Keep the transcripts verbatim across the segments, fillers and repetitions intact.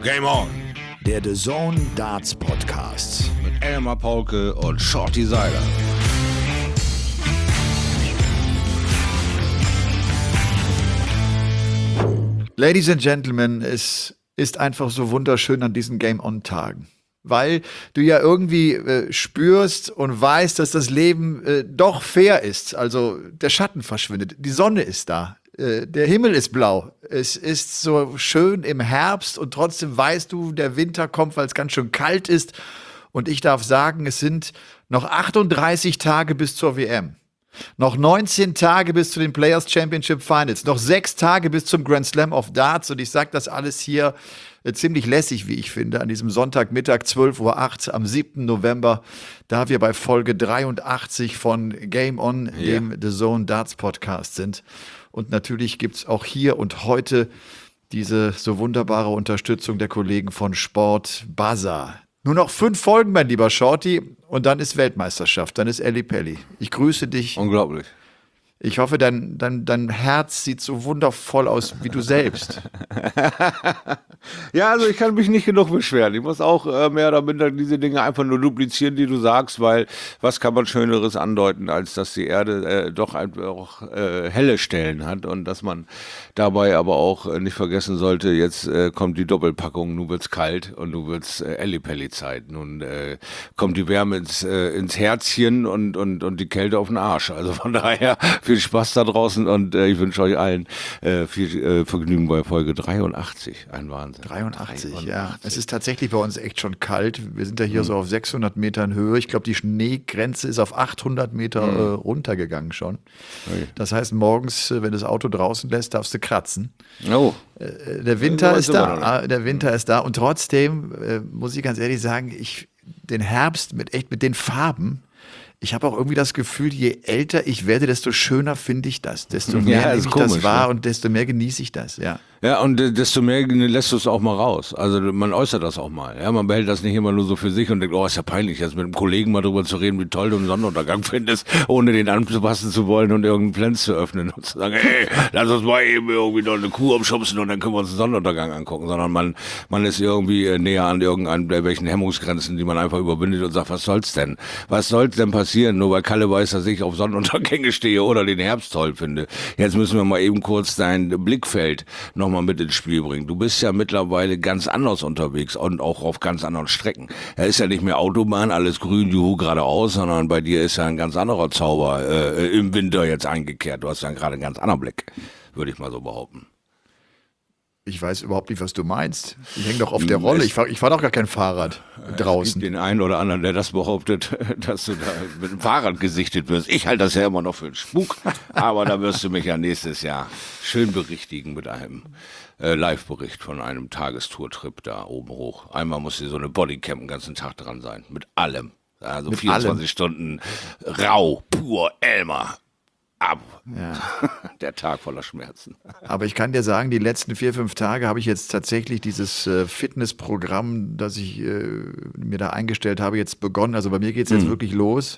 Game On! Der The Zone Darts Podcast. Mit Elmar Paulke und Shorty Seiler. Ladies and Gentlemen, es ist einfach so wunderschön an diesen Game On-Tagen. Weil du ja irgendwie äh, spürst und weißt, dass das Leben äh, doch fair ist. Also der Schatten verschwindet, die Sonne ist da, äh, der Himmel ist blau. Es ist so schön im Herbst und trotzdem weißt du, der Winter kommt, weil es ganz schön kalt ist. Und ich darf sagen, es sind noch achtunddreißig Tage bis zur W M. Noch neunzehn Tage bis zu den Players Championship Finals. Noch sechs Tage bis zum Grand Slam of Darts. Und ich sage das alles hier äh, ziemlich lässig, wie ich finde, an diesem Sonntagmittag, zwölf Uhr acht am siebten November, da wir bei Folge dreiundachtzig von Game On, ja. dem The Zone Darts Podcast sind. Und natürlich gibt es auch hier und heute diese so wunderbare Unterstützung der Kollegen von Sport Buzzer. Nur noch fünf Folgen, mein lieber Shorty, und dann ist Weltmeisterschaft, dann ist Elli Pelli. Ich grüße dich. Unglaublich. Ich hoffe, dein, dein, dein Herz sieht so wundervoll aus wie du selbst. Ja, also ich kann mich nicht genug beschweren. Ich muss auch äh, mehr oder minder diese Dinge einfach nur duplizieren, die du sagst, weil was kann man Schöneres andeuten, als dass die Erde äh, doch einfach äh, helle Stellen hat und dass man dabei aber auch äh, nicht vergessen sollte, jetzt äh, kommt die Doppelpackung, nun wird's kalt und nun wird's äh, Ellipelli-Zeit. Nun äh, kommt die Wärme ins, äh, ins Herzchen und, und, und die Kälte auf den Arsch. Also von daher viel Spaß da draußen und äh, ich wünsche euch allen äh, viel äh, Vergnügen bei Folge dreiundachtzig. Ein Wahnsinn. dreiundachtzig, dreiundachtzig, ja. Es ist tatsächlich bei uns echt schon kalt. Wir sind ja hier mhm. so auf sechshundert Metern Höhe. Ich glaube, die Schneegrenze ist auf achthundert Meter mhm. äh, runtergegangen schon. Okay. Das heißt, morgens, wenn du das Auto draußen lässt, darfst du kratzen. Oh. Äh, der Winter ja, ist da. Der Winter mhm. ist da. Und trotzdem äh, muss ich ganz ehrlich sagen, ich den Herbst mit echt mit den Farben. Ich habe auch irgendwie das Gefühl, je älter ich werde, desto schöner finde ich das. Desto mehr ja, nehme ich komisch, das wahr ne? und desto mehr genieße ich das, ja. Ja, und äh, desto mehr lässt du es auch mal raus. Also man äußert das auch mal. Ja, man behält das nicht immer nur so für sich und denkt, oh, ist ja peinlich, jetzt mit einem Kollegen mal drüber zu reden, wie toll du einen Sonnenuntergang findest, ohne den anzupassen zu wollen und irgendeinen Pflanz zu öffnen und zu sagen, hey, lass uns mal eben irgendwie noch eine Kuh umschubsen und dann können wir uns einen Sonnenuntergang angucken. Sondern man, man ist irgendwie äh, näher an irgendeinen welchen Hemmungsgrenzen, die man einfach überwindet und sagt, was soll's denn? Was soll's denn passieren? Nur weil Kalle weiß, dass ich auf Sonnenuntergänge stehe oder den Herbst toll finde. Jetzt müssen wir mal eben kurz dein Blickfeld nochmal mit ins Spiel bringen. Du bist ja mittlerweile ganz anders unterwegs und auch auf ganz anderen Strecken. Er ist ja nicht mehr Autobahn, alles grün, juhu, geradeaus, sondern bei dir ist ja ein ganz anderer Zauber äh, im Winter jetzt eingekehrt. Du hast ja gerade einen ganz anderen Blick, würde ich mal so behaupten. Ich weiß überhaupt nicht, was du meinst. Ich hänge doch auf der Rolle. Ich fahre ich fahr doch gar kein Fahrrad draußen. Es gibt den einen oder anderen, der das behauptet, dass du da mit dem Fahrrad gesichtet wirst. Ich halte das ja immer noch für einen Spuk, aber da wirst du mich ja nächstes Jahr schön berichtigen mit einem äh, Live-Bericht von einem Tagestourtrip da oben hoch. Einmal muss hier so eine Bodycam den ganzen Tag dran sein. Mit allem. Also mit vierundzwanzig allem. Stunden rau, pur Elmar. Ab. Ja. Der Tag voller Schmerzen. Aber ich kann dir sagen, die letzten vier, fünf Tage habe ich jetzt tatsächlich dieses äh, Fitnessprogramm, das ich äh, mir da eingestellt habe, jetzt begonnen. Also bei mir geht es jetzt hm. wirklich los.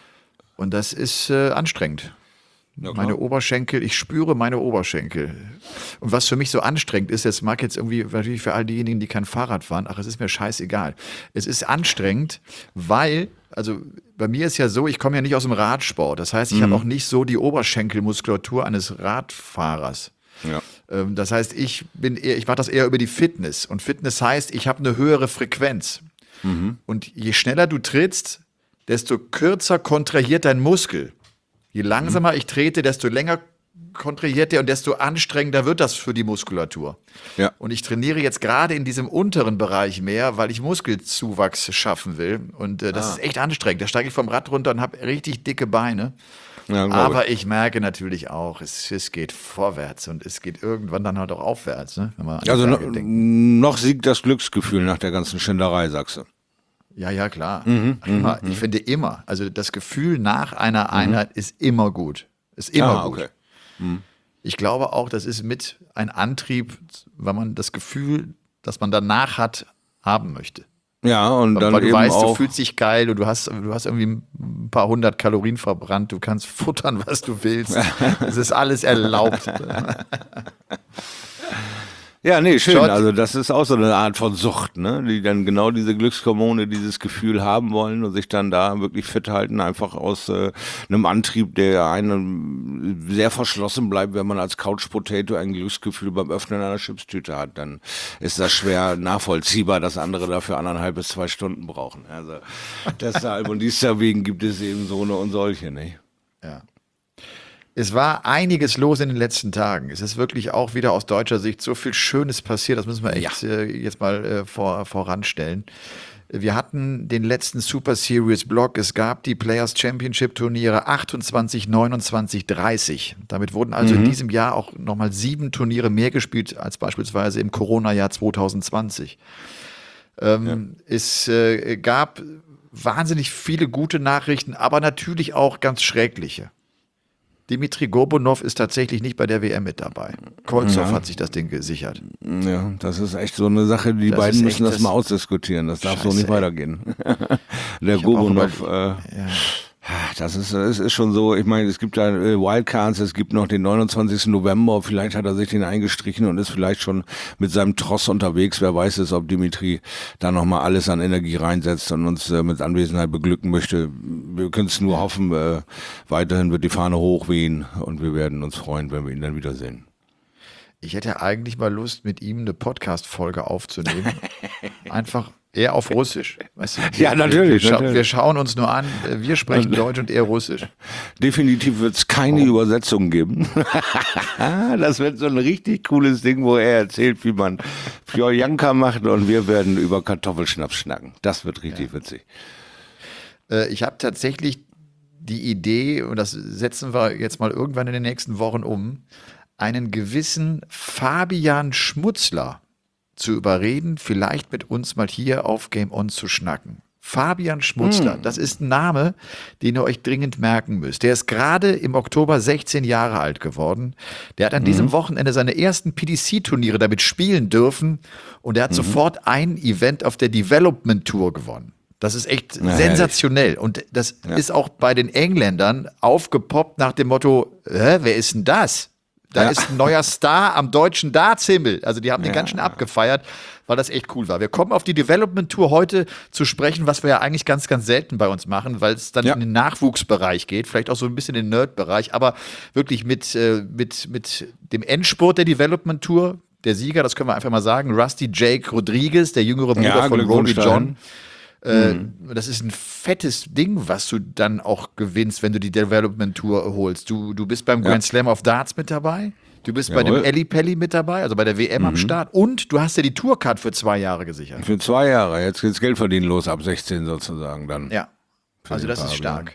Und das ist äh, anstrengend. Ja, meine Oberschenkel, ich spüre meine Oberschenkel. Und was für mich so anstrengend ist, das mag jetzt irgendwie natürlich für all diejenigen, die kein Fahrrad fahren, ach, es ist mir scheißegal. Es ist anstrengend, weil, also bei mir ist ja so, ich komme ja nicht aus dem Radsport. Das heißt, ich mhm. habe auch nicht so die Oberschenkelmuskulatur eines Radfahrers. Ja. Ähm, das heißt, ich bin eher, ich mache das eher über die Fitness. Und Fitness heißt, ich habe eine höhere Frequenz. Mhm. Und je schneller du trittst, desto kürzer kontrahiert dein Muskel. Je langsamer ich trete, desto länger kontrahiert der und desto anstrengender wird das für die Muskulatur. Ja. Und ich trainiere jetzt gerade in diesem unteren Bereich mehr, weil ich Muskelzuwachs schaffen will. Und äh, das ah. ist echt anstrengend. Da steige ich vom Rad runter und habe richtig dicke Beine. Ja, aber ich merke natürlich auch, es, es geht vorwärts und es geht irgendwann dann halt auch aufwärts. Ne? Wenn man also no, noch siegt das Glücksgefühl nach der ganzen Schinderei, sagst du? Ja, ja, klar. Mhm, immer, ich finde immer, also das Gefühl nach einer Einheit mhm. ist immer gut. Ist immer ah, gut. Okay. Mhm. Ich glaube auch, das ist mit ein Antrieb, weil man das Gefühl, das man danach hat, haben möchte. Ja, und dann weil du eben weißt, auch du fühlst dich geil und du hast, du hast irgendwie ein paar hundert Kalorien verbrannt, du kannst futtern, was du willst. Es ist alles erlaubt. Ja, nee, schön. Shot. Also das ist auch so eine Art von Sucht, ne? Die dann genau diese Glückshormone, dieses Gefühl haben wollen und sich dann da wirklich fit halten, einfach aus äh, einem Antrieb, der einem sehr verschlossen bleibt, wenn man als Couch Potato ein Glücksgefühl beim Öffnen einer Chipstüte hat. Dann ist das schwer nachvollziehbar, dass andere dafür anderthalb bis zwei Stunden brauchen. Also deshalb und deswegen gibt es eben so eine und solche, ne? Ja. Es war einiges los in den letzten Tagen. Es ist wirklich auch wieder aus deutscher Sicht so viel Schönes passiert. Das müssen wir echt äh, jetzt mal äh, vor, voranstellen. Wir hatten den letzten Super Series Block. Es gab die Players Championship Turniere achtundzwanzig, neunundzwanzig, dreißig. Damit wurden also mhm. in diesem Jahr auch nochmal sieben Turniere mehr gespielt als beispielsweise im Corona-Jahr zwanzig zwanzig. Ähm, ja. Es äh, gab wahnsinnig viele gute Nachrichten, aber natürlich auch ganz schreckliche. Dimitri Gorbunov ist tatsächlich nicht bei der W M mit dabei. Kolzow ja. hat sich das Ding gesichert. Ja, das ist echt so eine Sache, die das beiden müssen das, das mal ausdiskutieren. Das darf Scheiße, so nicht ey. weitergehen. Der Gorbunov, äh, ja. das ist, es ist schon so, ich meine, es gibt da Wildcards, es gibt noch den neunundzwanzigsten November, vielleicht hat er sich den eingestrichen und ist vielleicht schon mit seinem Tross unterwegs. Wer weiß es, ob Dimitri da nochmal alles an Energie reinsetzt und uns äh, mit Anwesenheit beglücken möchte. Wir können es nur hoffen, äh, weiterhin wird die Fahne hochwehen und wir werden uns freuen, wenn wir ihn dann wiedersehen. Ich hätte eigentlich mal Lust, mit ihm eine Podcast-Folge aufzunehmen. Einfach eher auf Russisch. Weißt du, wir, ja, natürlich wir, wir, natürlich. wir schauen uns nur an, wir sprechen Deutsch und er Russisch. Definitiv wird es keine oh. Übersetzung geben. Das wird so ein richtig cooles Ding, wo er erzählt, wie man Fjoljanka macht und wir werden über Kartoffelschnaps schnacken. Das wird richtig ja. witzig. Äh, ich habe tatsächlich die Idee, und das setzen wir jetzt mal irgendwann in den nächsten Wochen um, einen gewissen Fabian Schmutzler zu überreden, vielleicht mit uns mal hier auf Game On zu schnacken. Fabian Schmutzler, mm. das ist ein Name, den ihr euch dringend merken müsst. Der ist gerade im Oktober sechzehn Jahre alt geworden. Der hat an mm. diesem Wochenende seine ersten P D C-Turniere damit spielen dürfen und er hat mm. sofort ein Event auf der Development Tour gewonnen. Das ist echt Na, sensationell. Herrlich. Und das ja. ist auch bei den Engländern aufgepoppt nach dem Motto, Hä, wer ist denn das? Da ja. ist ein neuer Star am deutschen Dartshimmel. Also die haben den ja. ganz schön abgefeiert, weil das echt cool war. Wir kommen auf die Development Tour heute zu sprechen, was wir ja eigentlich ganz, ganz selten bei uns machen, weil es dann ja. in den Nachwuchsbereich geht, vielleicht auch so ein bisschen in den Nerd-Bereich, aber wirklich mit, äh, mit, mit dem Endspurt der Development Tour, der Sieger, das können wir einfach mal sagen, Rusty Jake Rodriguez, der jüngere Bruder ja, von Rory John. Äh, mhm. Das ist ein fettes Ding, was du dann auch gewinnst, wenn du die Development Tour holst. Du, du bist beim ja. Grand Slam of Darts mit dabei, du bist Jawohl. bei dem Elli Pelli mit dabei, also bei der W M mhm. am Start und du hast ja die Tourcard für zwei Jahre gesichert. Für zwei Jahre, jetzt geht's Geld verdienen los, ab sechzehn sozusagen dann. Ja, also das ist stark.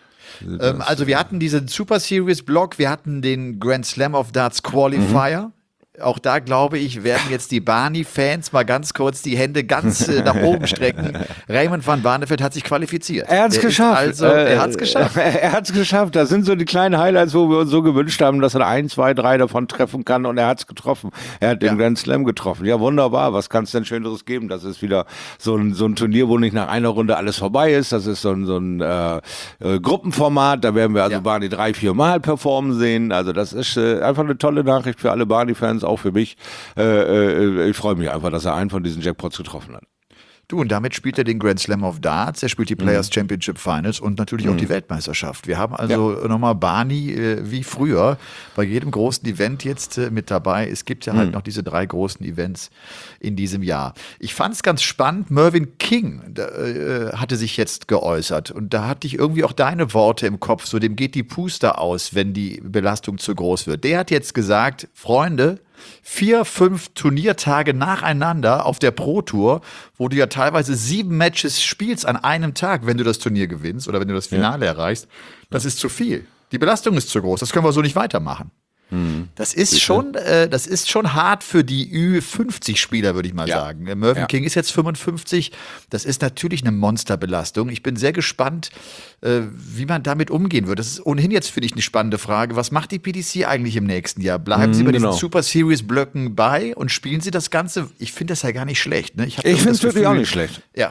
Ähm, also wir hatten diesen Super Series Block, wir hatten den Grand Slam of Darts Qualifier. Mhm. Auch da, glaube ich, werden jetzt die Barney-Fans mal ganz kurz die Hände ganz äh, nach oben strecken. Raymond van Barneveld hat sich qualifiziert. Er hat es geschafft. Also, äh, er hat es geschafft. Er hat es geschafft. Das sind so die kleinen Highlights, wo wir uns so gewünscht haben, dass er ein, zwei, drei davon treffen kann. Und er hat es getroffen. Er hat den ja. Grand Slam getroffen. Ja, wunderbar. Was kann es denn Schöneres geben? Das ist wieder so ein, so ein Turnier, wo nicht nach einer Runde alles vorbei ist. Das ist so ein, so ein äh, äh, Gruppenformat. Da werden wir also ja. Barney drei, vier Mal performen sehen. Also das ist äh, einfach eine tolle Nachricht für alle Barney-Fans, auch für mich. Äh, äh, ich freue mich einfach, dass er einen von diesen Jackpots getroffen hat. Du, und damit spielt er den Grand Slam of Darts, er spielt die Players mhm. Championship Finals und natürlich mhm. auch die Weltmeisterschaft. Wir haben also ja. nochmal Barney äh, wie früher bei jedem großen Event jetzt äh, mit dabei. Es gibt ja mhm. halt noch diese drei großen Events in diesem Jahr. Ich fand es ganz spannend, Mervyn King da, äh, hatte sich jetzt geäußert und da hatte ich irgendwie auch deine Worte im Kopf, so dem geht die Puste aus, wenn die Belastung zu groß wird. Der hat jetzt gesagt, Freunde, vier, fünf Turniertage nacheinander auf der Pro-Tour, wo du ja teilweise sieben Matches spielst an einem Tag, wenn du das Turnier gewinnst oder wenn du das Finale ja. erreichst, das ist zu viel. Die Belastung ist zu groß, das können wir so nicht weitermachen. Mhm. Das ist schon, äh, das ist schon hart für die Ü fünfzig Spieler, würde ich mal ja. sagen. Mervyn ja. King ist jetzt fünfundfünfzig. Das ist natürlich eine Monsterbelastung. Ich bin sehr gespannt, äh, wie man damit umgehen wird. Das ist ohnehin jetzt für dich eine spannende Frage. Was macht die P D C eigentlich im nächsten Jahr? Bleiben mhm, sie bei genau. diesen Super Series Blöcken bei und spielen sie das Ganze? Ich finde das ja gar nicht schlecht. Ne? Ich, ich finde es wirklich auch nicht schlecht. Ja. Ja.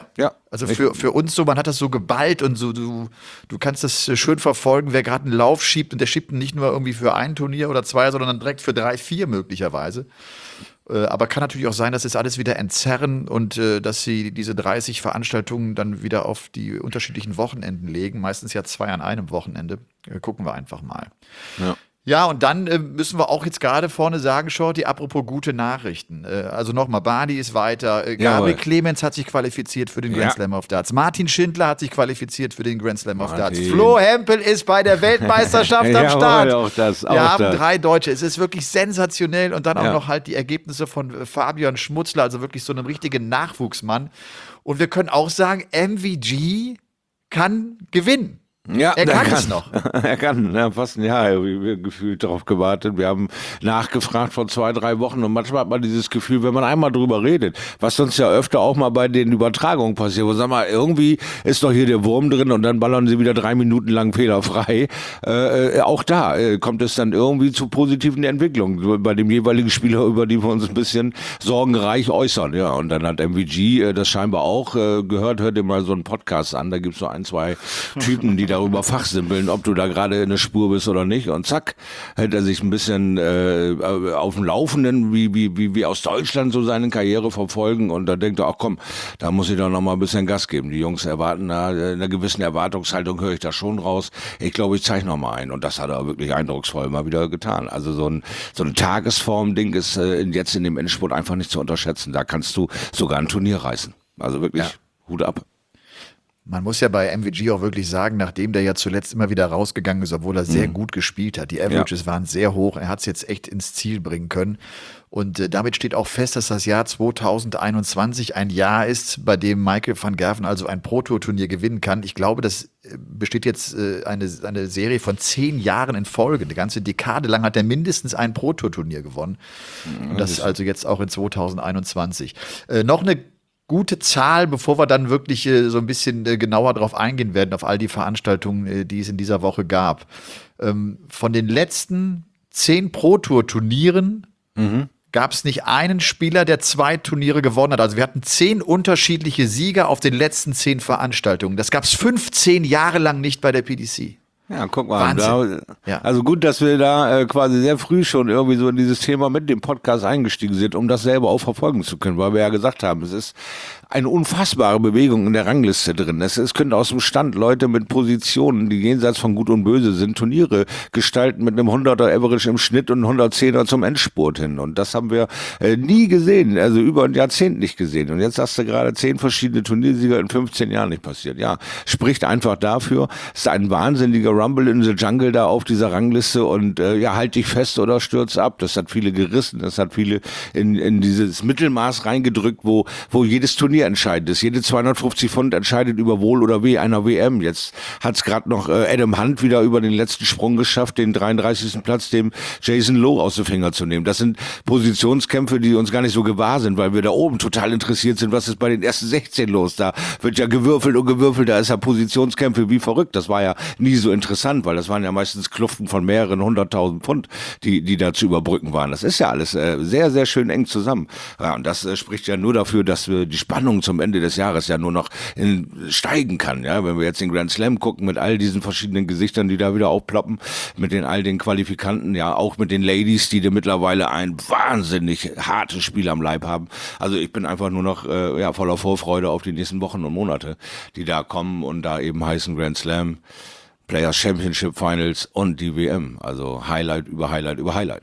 Also für, für uns so, man hat das so geballt und so, du, du kannst das schön verfolgen, wer gerade einen Lauf schiebt und der schiebt ihn nicht nur irgendwie für ein Turnier oder zwei, sondern dann direkt für drei, vier möglicherweise. Äh, aber kann natürlich auch sein, dass es alles wieder entzerren und äh, dass sie diese dreißig Veranstaltungen dann wieder auf die unterschiedlichen Wochenenden legen. Meistens ja zwei an einem Wochenende. Äh, gucken wir einfach mal. Ja. Ja, und dann äh, müssen wir auch jetzt gerade vorne sagen, Shorty, apropos gute Nachrichten. Äh, also nochmal, Bardi ist weiter. Äh, Gabriel Jawohl. Clemens hat sich qualifiziert für den Grand Ja. Slam of Darts. Martin Schindler hat sich qualifiziert für den Grand Slam of Darts. Martin. Flo Hempel ist bei der Weltmeisterschaft am Jawohl, Start. auch das, auch Wir haben das. drei Deutsche. Es ist wirklich sensationell. Und dann auch Ja. noch halt die Ergebnisse von äh, Fabian Schmutzler, also wirklich so einem richtigen Nachwuchsmann. Und wir können auch sagen, M V G kann gewinnen. Ja, Er kann es noch. Er kann, ja, fast ein Jahr haben wir gefühlt darauf gewartet. Wir haben nachgefragt vor zwei, drei Wochen und manchmal hat man dieses Gefühl, wenn man einmal drüber redet, was sonst ja öfter auch mal bei den Übertragungen passiert, wo sag mal, irgendwie ist doch hier der Wurm drin und dann ballern sie wieder drei Minuten lang fehlerfrei. Äh, auch da äh, kommt es dann irgendwie zu positiven Entwicklungen bei dem jeweiligen Spieler, über die wir uns ein bisschen sorgenreich äußern. Ja, und dann hat M V G äh, das scheinbar auch äh, gehört, hört dir mal so einen Podcast an, da gibt's so ein, zwei Typen, die da darüber fachsimpeln, ob du da gerade in der Spur bist oder nicht. Und zack, hält er sich ein bisschen äh, auf dem Laufenden, wie, wie, wie, wie aus Deutschland so seine Karriere verfolgen. Und da denkt er, ach komm, da muss ich doch noch mal ein bisschen Gas geben. Die Jungs erwarten da, in einer gewissen Erwartungshaltung höre ich da schon raus. Ich glaube, ich zeige noch mal ein. Und das hat er wirklich eindrucksvoll mal wieder getan. Also so ein, so ein Tagesform-Ding ist äh, jetzt in dem Endspurt einfach nicht zu unterschätzen. Da kannst du sogar ein Turnier reißen. Also wirklich, Ja. Hut ab. Man muss ja bei M V G auch wirklich sagen, nachdem der ja zuletzt immer wieder rausgegangen ist, obwohl er sehr gut gespielt hat, die Averages waren sehr hoch, er hat es jetzt echt ins Ziel bringen können. Und äh, damit steht auch fest, dass das Jahr zweitausendeinundzwanzig ein Jahr ist, bei dem Michael van Gerven also ein Pro-Tour-Turnier gewinnen kann. Ich glaube, das äh, besteht jetzt äh, eine, eine Serie von zehn Jahren in Folge. Eine ganze Dekade lang hat er mindestens ein Pro-Tour-Turnier gewonnen. Und das also jetzt auch in zweitausendeinundzwanzig. Äh, noch eine gute Zahl, bevor wir dann wirklich äh, so ein bisschen äh, genauer drauf eingehen werden, auf all die Veranstaltungen, äh, die es in dieser Woche gab. Ähm, von den letzten zehn Pro-Tour-Turnieren Mhm. gab es nicht einen Spieler, der zwei Turniere gewonnen hat. Also wir hatten zehn unterschiedliche Sieger auf den letzten zehn Veranstaltungen. Das gab es fünfzehn Jahre lang nicht bei der P D C. Ja, guck mal. Da, Wahnsinn. Ja. Also gut, dass wir da äh, quasi sehr früh schon irgendwie so in dieses Thema mit dem Podcast eingestiegen sind, um das selber auch verfolgen zu können, weil wir ja gesagt haben, es ist eine unfassbare Bewegung in der Rangliste drin. Es, es können aus dem Stand Leute mit Positionen, die jenseits von Gut und Böse sind, Turniere gestalten mit einem hunderter Average im Schnitt und hundertzehner zum Endspurt hin. Und das haben wir äh, nie gesehen, also über ein Jahrzehnt nicht gesehen. Und jetzt hast du gerade zehn verschiedene Turniersieger in fünfzehn Jahren nicht passiert. Ja, spricht einfach dafür, es ist ein wahnsinniger Rumble in the Jungle da auf dieser Rangliste und äh, ja, halt dich fest oder stürz ab. Das hat viele gerissen, das hat viele in, in dieses Mittelmaß reingedrückt, wo, wo jedes Turnier entscheidend ist. Jede zweihundertfünfzig Pfund entscheidet über Wohl oder Weh einer W M. Jetzt hat es gerade noch äh, Adam Hunt wieder über den letzten Sprung geschafft, den dreiunddreißigsten Platz dem Jason Lowe aus den Fingern zu nehmen. Das sind Positionskämpfe, die uns gar nicht so gewahr sind, weil wir da oben total interessiert sind, was ist bei den ersten sechzehn los. Da wird ja gewürfelt und gewürfelt, da ist ja Positionskämpfe wie verrückt. Das war ja nie so interessant, weil das waren ja meistens Kluften von mehreren hunderttausend Pfund, die, die da zu überbrücken waren. Das ist ja alles äh, sehr, sehr schön eng zusammen. Ja, und das äh, spricht ja nur dafür, dass wir die Spannung zum Ende des Jahres ja nur noch in, steigen kann. Ja, wenn wir jetzt den Grand Slam gucken mit all diesen verschiedenen Gesichtern, die da wieder aufploppen, mit den all den Qualifikanten, ja, auch mit den Ladies, die da mittlerweile ein wahnsinnig hartes Spiel am Leib haben. Also ich bin einfach nur noch äh, ja, voller Vorfreude auf die nächsten Wochen und Monate, die da kommen und da eben heißen Grand Slam, Players Championship Finals und die W M. Also Highlight über Highlight über Highlight.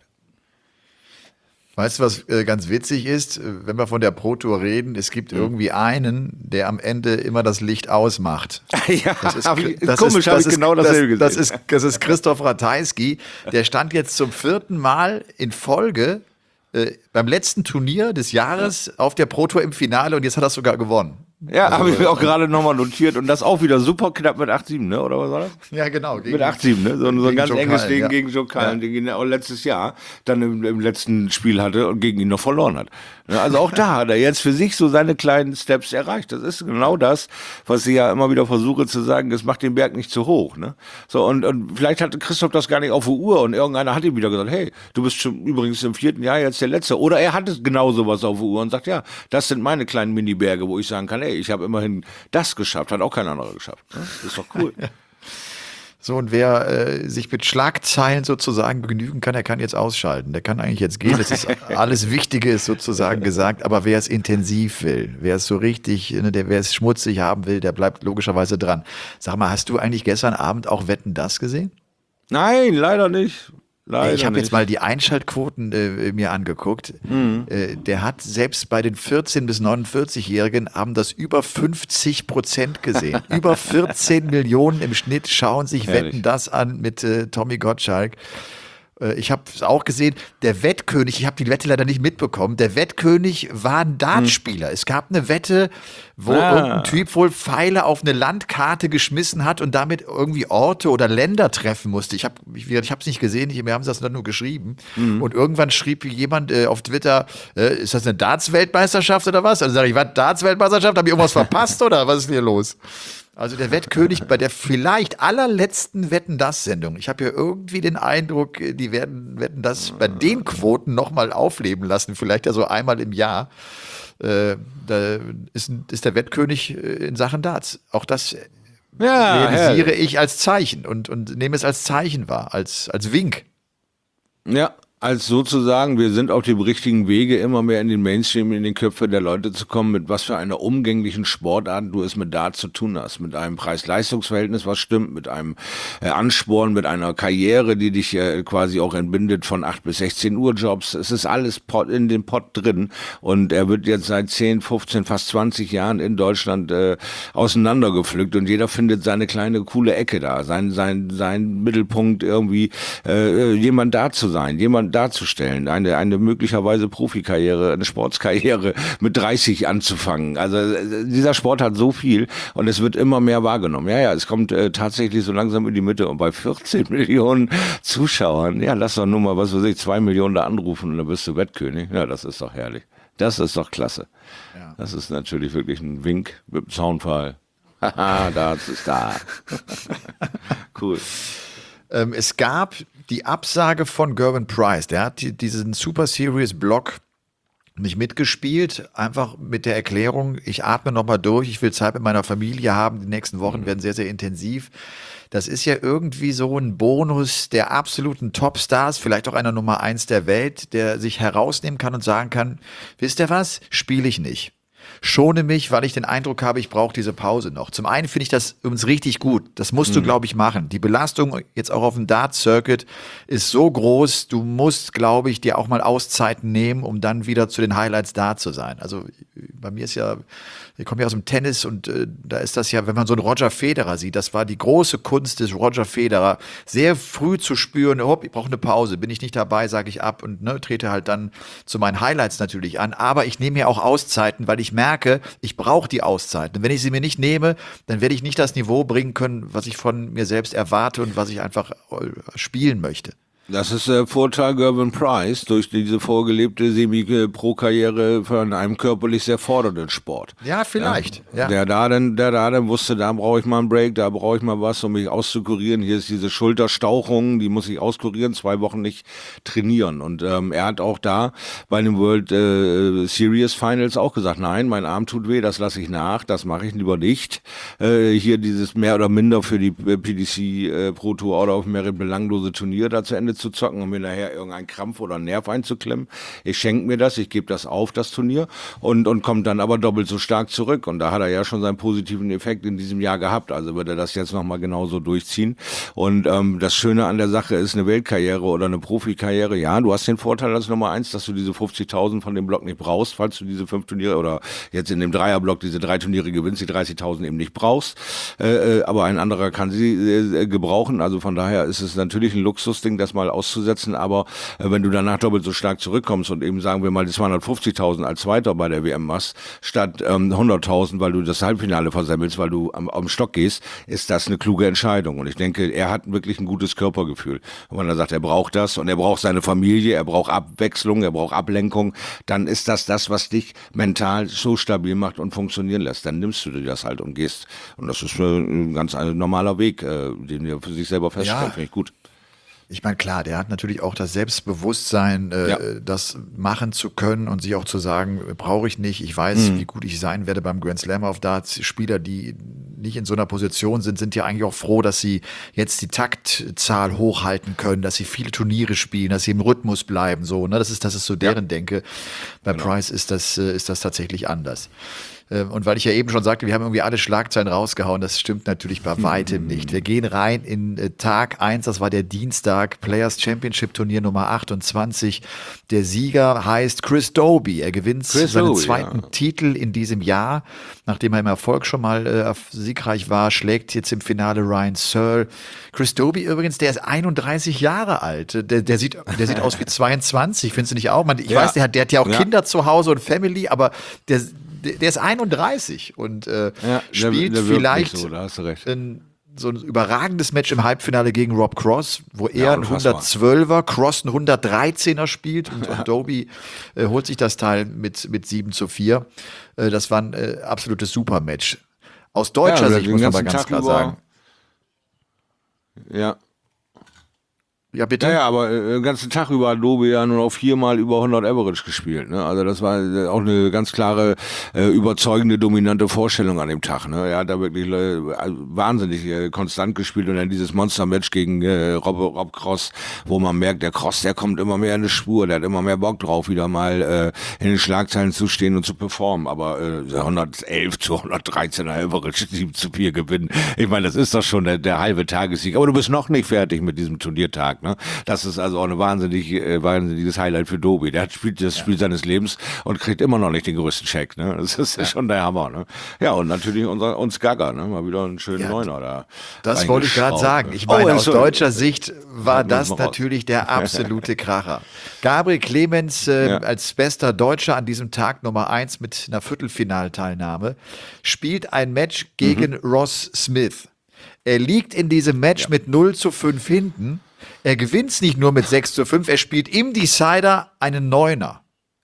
Weißt du, was äh, ganz witzig ist, äh, wenn wir von der Pro Tour reden, es gibt irgendwie einen, der am Ende immer das Licht ausmacht. Ja, Das ist, hab ich, das komisch, ist, habe das ich ist, genau dasselbe das, gesehen. das ist, das ist Christoph Ratajski. Der stand jetzt zum vierten Mal in Folge äh, beim letzten Turnier des Jahres auf der Pro Tour im Finale und jetzt hat er es sogar gewonnen. Ja, habe ich mir auch gerade nochmal notiert und das auch wieder super knapp mit acht sieben, ne? Oder was war das? Ja, genau. Mit acht sieben, ne? So, ein- so ein gegen ganz Joe enges Cullen, Ding ja. gegen Joe Cullen, Ja. den er auch letztes Jahr dann im, im letzten Spiel hatte und gegen ihn noch verloren hat. Ne, also auch da hat er jetzt für sich so seine kleinen Steps erreicht. Das ist genau das, was ich ja immer wieder versuche zu sagen, es macht den Berg nicht zu hoch. Ne? So, und, und vielleicht hatte Christoph das gar nicht auf der Uhr und irgendeiner hat ihm wieder gesagt, hey, du bist schon übrigens im vierten Jahr jetzt der Letzte. Oder er hatte genau sowas auf der Uhr und sagt, ja, das sind meine kleinen Mini-Berge, wo ich sagen kann, ey, hey, ich habe immerhin das geschafft, hat auch kein anderer geschafft. Das ist doch cool. So, und wer äh, sich mit Schlagzeilen sozusagen begnügen kann, der kann jetzt ausschalten. Der kann eigentlich jetzt gehen. Das ist alles Wichtige ist sozusagen gesagt. Aber wer es intensiv will, wer es so richtig, ne, der wer es schmutzig haben will, der bleibt logischerweise dran. Sag mal, hast du eigentlich gestern Abend auch Wetten, das gesehen? Nein, leider nicht. Leider ich habe nicht. jetzt mal die Einschaltquoten äh, mir angeguckt. Mhm. Äh, der hat selbst bei den vierzehn- bis neunundvierzig-Jährigen haben das über fünfzig Prozent gesehen. Über vierzehn Millionen im Schnitt schauen sich Herrlich. Wetten, das an mit äh, Tommy Gottschalk. Äh, ich habe es auch gesehen, der Wettkönig, ich habe die Wette leider nicht mitbekommen, der Wettkönig war ein Dartspieler. Es gab eine Wette, wo Ah. irgendein Typ wohl Pfeile auf eine Landkarte geschmissen hat und damit irgendwie Orte oder Länder treffen musste. Ich habe ich, ich habe es nicht gesehen, ich, mir haben sie das nur geschrieben. Und irgendwann schrieb jemand äh, auf Twitter, äh, ist das eine Darts-Weltmeisterschaft oder was? Also sage ich, was, Darts-Weltmeisterschaft? Habe ich irgendwas verpasst oder was ist hier los? Also der Wettkönig bei der vielleicht allerletzten Wetten-das-Sendung. Ich habe ja irgendwie den Eindruck, die werden Wetten das bei den Quoten nochmal aufleben lassen, vielleicht ja so einmal im Jahr. Äh, da ist, ist der Wettkönig äh, in Sachen Darts. Auch das Ja, realisiere herrlich. ich als Zeichen und, und nehme es als Zeichen wahr, als, als Wink. Ja, als sozusagen, wir sind auf dem richtigen Wege, immer mehr in den Mainstream, in den Köpfe der Leute zu kommen, mit was für einer umgänglichen Sportart du es mit Dart zu tun hast. Mit einem Preis-Leistungs-Verhältnis, was stimmt, mit einem äh, Ansporn, mit einer Karriere, die dich äh, quasi auch entbindet von acht bis sechzehn Uhr Jobs. Es ist alles Pot, in dem Pott drin und er wird jetzt seit zehn, fünfzehn, fast zwanzig Jahren in Deutschland äh, auseinandergepflückt und jeder findet seine kleine, coole Ecke da, sein, sein, sein Mittelpunkt irgendwie, äh, jemand da zu sein, jemand darzustellen, eine, eine möglicherweise Profikarriere, eine Sportskarriere mit dreißig anzufangen. Also äh, dieser Sport hat so viel und es wird immer mehr wahrgenommen. Ja, ja, es kommt äh, tatsächlich so langsam in die Mitte und bei vierzehn Millionen Zuschauern, ja, lass doch nur mal, was weiß ich, zwei Millionen da anrufen und dann bist du Wettkönig. Ja, das ist doch herrlich. Das ist doch klasse. Ja. Das ist natürlich wirklich ein Wink mit dem Soundfall. Haha, da ist da. Cool. Ähm, es gab die Absage von Gervin Price. Der hat die, diesen Super Series Block nicht mitgespielt, einfach mit der Erklärung, ich atme nochmal durch, ich will Zeit mit meiner Familie haben, die nächsten Wochen mhm. werden sehr, sehr intensiv. Das ist ja irgendwie so ein Bonus der absoluten Topstars, vielleicht auch einer Nummer eins der Welt, der sich herausnehmen kann und sagen kann, wisst ihr was, spiele ich nicht. Schone mich, weil ich den Eindruck habe, ich brauche diese Pause noch. Zum einen finde ich das übrigens richtig gut. Das musst mhm. du, glaube ich, machen. Die Belastung jetzt auch auf dem Dart-Circuit ist so groß, du musst, glaube ich, dir auch mal Auszeiten nehmen, um dann wieder zu den Highlights da zu sein. Also bei mir ist ja, ich komme ja aus dem Tennis und äh, da ist das ja, wenn man so einen Roger Federer sieht, das war die große Kunst des Roger Federer, sehr früh zu spüren, hopp, ich brauche eine Pause, bin ich nicht dabei, sage ich ab und ne, trete halt dann zu meinen Highlights natürlich an. Aber ich nehme mir auch Auszeiten, weil ich merke, ich brauche die Auszeiten. Und wenn ich sie mir nicht nehme, dann werde ich nicht das Niveau bringen können, was ich von mir selbst erwarte und was ich einfach spielen möchte. Das ist der Vorteil Gervin Price durch diese vorgelebte Semi-Pro-Karriere von einem körperlich sehr fordernden Sport. Ja, vielleicht. Ja, ja. Der da dann, der da dann wusste, da brauche ich mal einen Break, da brauche ich mal was, um mich auszukurieren. Hier ist diese Schulterstauchung, die muss ich auskurieren, zwei Wochen nicht trainieren. Und ähm, er hat auch da bei den World äh, Series Finals auch gesagt, nein, mein Arm tut weh, das lasse ich nach, das mache ich lieber nicht. Äh, hier dieses mehr oder minder für die P D C äh, Pro Tour oder auf Merit belanglose Turnier da zu Ende zu zocken, um mir nachher irgendeinen Krampf oder einen Nerv einzuklemmen. Ich schenke mir das, ich gebe das auf, das Turnier, und, und kommt dann aber doppelt so stark zurück. Und da hat er ja schon seinen positiven Effekt in diesem Jahr gehabt. Also wird er das jetzt nochmal genauso durchziehen. Und ähm, das Schöne an der Sache ist, eine Weltkarriere oder eine Profikarriere, ja, du hast den Vorteil als Nummer eins, dass du diese fünfzigtausend von dem Block nicht brauchst, falls du diese fünf Turniere oder jetzt in dem Dreierblock diese drei Turniere gewinnst, die dreißigtausend eben nicht brauchst. Äh, aber ein anderer kann sie äh, gebrauchen. Also von daher ist es natürlich ein Luxusding, das mal auszusetzen, aber äh, wenn du danach doppelt so stark zurückkommst und eben, sagen wir mal, die zweihundertfünfzigtausend als Zweiter bei der W M machst, statt ähm, hunderttausend, weil du das Halbfinale versemmelst, weil du am, am Stock gehst, ist das eine kluge Entscheidung. Und ich denke, er hat wirklich ein gutes Körpergefühl. Und wenn er sagt, er braucht das und er braucht seine Familie, er braucht Abwechslung, er braucht Ablenkung, dann ist das das, was dich mental so stabil macht und funktionieren lässt. Dann nimmst du dir das halt und gehst. Und das ist ein ganz normaler Weg, äh, den er für sich selber feststellt, Ja. finde ich gut. Ich meine, klar, der hat natürlich auch das Selbstbewusstsein, äh, Ja. das machen zu können und sich auch zu sagen, brauche ich nicht. Ich weiß, Mhm. wie gut ich sein werde beim Grand Slam of Darts. Spieler, die nicht in so einer Position sind, sind ja eigentlich auch froh, dass sie jetzt die Taktzahl hochhalten können, dass sie viele Turniere spielen, dass sie im Rhythmus bleiben. So, ne? Das ist, das ist so deren Denke. Bei Price ist das, äh, ist das tatsächlich anders. Ähm, Und weil ich ja eben schon sagte, wir haben irgendwie alle Schlagzeilen rausgehauen, das stimmt natürlich bei weitem nicht. Wir gehen rein in äh, Tag eins, das war der Dienstag, Players Championship Turnier Nummer achtundzwanzig. Der Sieger heißt Chris Dobey. Er gewinnt Chris seinen Dobey, zweiten ja. Titel in diesem Jahr, nachdem er im Erfolg schon mal äh, siegreich war, schlägt jetzt im Finale Ryan Searle. Chris Dobey übrigens, der ist einunddreißig Jahre alt. Der, der, sieht, der sieht aus wie zweiundzwanzig, findest du nicht auch? Man, ich Ja. weiß, der hat, der hat ja auch Ja. Kinder zu Hause und Family, aber der Der der ist einunddreißig und äh, Ja, spielt der, der wirkt vielleicht nicht so, da hast du recht. ein, so ein überragendes Match im Halbfinale gegen Rob Cross, wo er Ja, ein unfassbar. hundertzwölfer, Cross ein hundertdreizehner spielt und, und Dobey äh, holt sich das Teil mit, mit sieben zu vier. Äh, das war ein äh, absolutes Supermatch. Aus deutscher Ja, Sicht den muss man aber ganzen ganz Tag klar über- sagen. Ja. Ja, bitte? Ja, ja, aber äh, den ganzen Tag über hat Dobey ja nur noch viermal über hundert Average gespielt. Ne? Also das war äh, auch eine ganz klare, äh, überzeugende, dominante Vorstellung an dem Tag. Ne? Er hat da wirklich äh, wahnsinnig äh, konstant gespielt und dann dieses Monster-Match gegen äh, Rob, Rob Cross, wo man merkt, der Cross, der kommt immer mehr in eine Spur, der hat immer mehr Bock drauf, wieder mal äh, in den Schlagzeilen zu stehen und zu performen. Aber äh, hundertelf zu hundertdreizehner Average, sieben zu vier gewinnen. Ich meine, das ist doch schon der, der halbe Tagessieg. Aber du bist noch nicht fertig mit diesem Turniertag. Ne? Das ist also auch ein wahnsinnig, äh, wahnsinniges Highlight für Dobey. Der hat spielt das Spiel seines Lebens und kriegt immer noch nicht den größten Check. Ne? Das ist ja. schon der Hammer. Ne? Ja, und natürlich unser, uns Gagger, ne? Mal wieder einen schönen Ja, Neuner da. Das wollte ich gerade reingeschraubt, sagen. ne? Ich meine, Oh, aus Entschuldigung. deutscher Sicht war Halten wir das uns mal raus. natürlich der absolute Kracher. Gabriel Clemens äh, Ja. als bester Deutscher an diesem Tag Nummer eins mit einer Viertelfinalteilnahme spielt ein Match gegen Mhm. Ross Smith. Er liegt in diesem Match mit null zu fünf hinten. Er gewinnt es nicht nur mit sechs zu fünf, er spielt im Decider einen Neuner.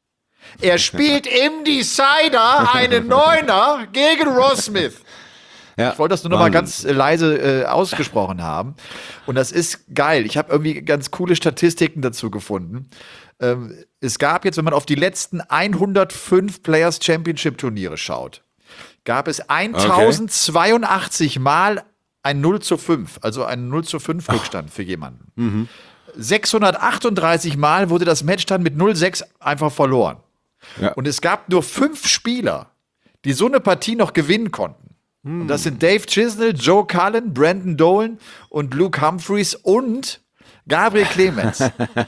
Er spielt im Decider einen Neuner gegen Ross Smith. Ja, Ich wollte das nur noch mal Wahnsinn. ganz äh, leise äh, ausgesprochen haben. Und das ist geil. Ich habe irgendwie ganz coole Statistiken dazu gefunden. Ähm, es gab jetzt, wenn man auf die letzten hundertfünf Players Championship Turniere schaut, gab es tausendzweiundachtzig Mal ein null zu fünf, also ein null zu fünf Rückstand für jemanden. sechshundertachtunddreißig Mal wurde das Match dann mit null zu sechs einfach verloren. Ja. Und es gab nur fünf Spieler, die so eine Partie noch gewinnen konnten. Und das sind Dave Chisnell, Joe Cullen, Brandon Dolan und Luke Humphreys und Gabriel Clemens.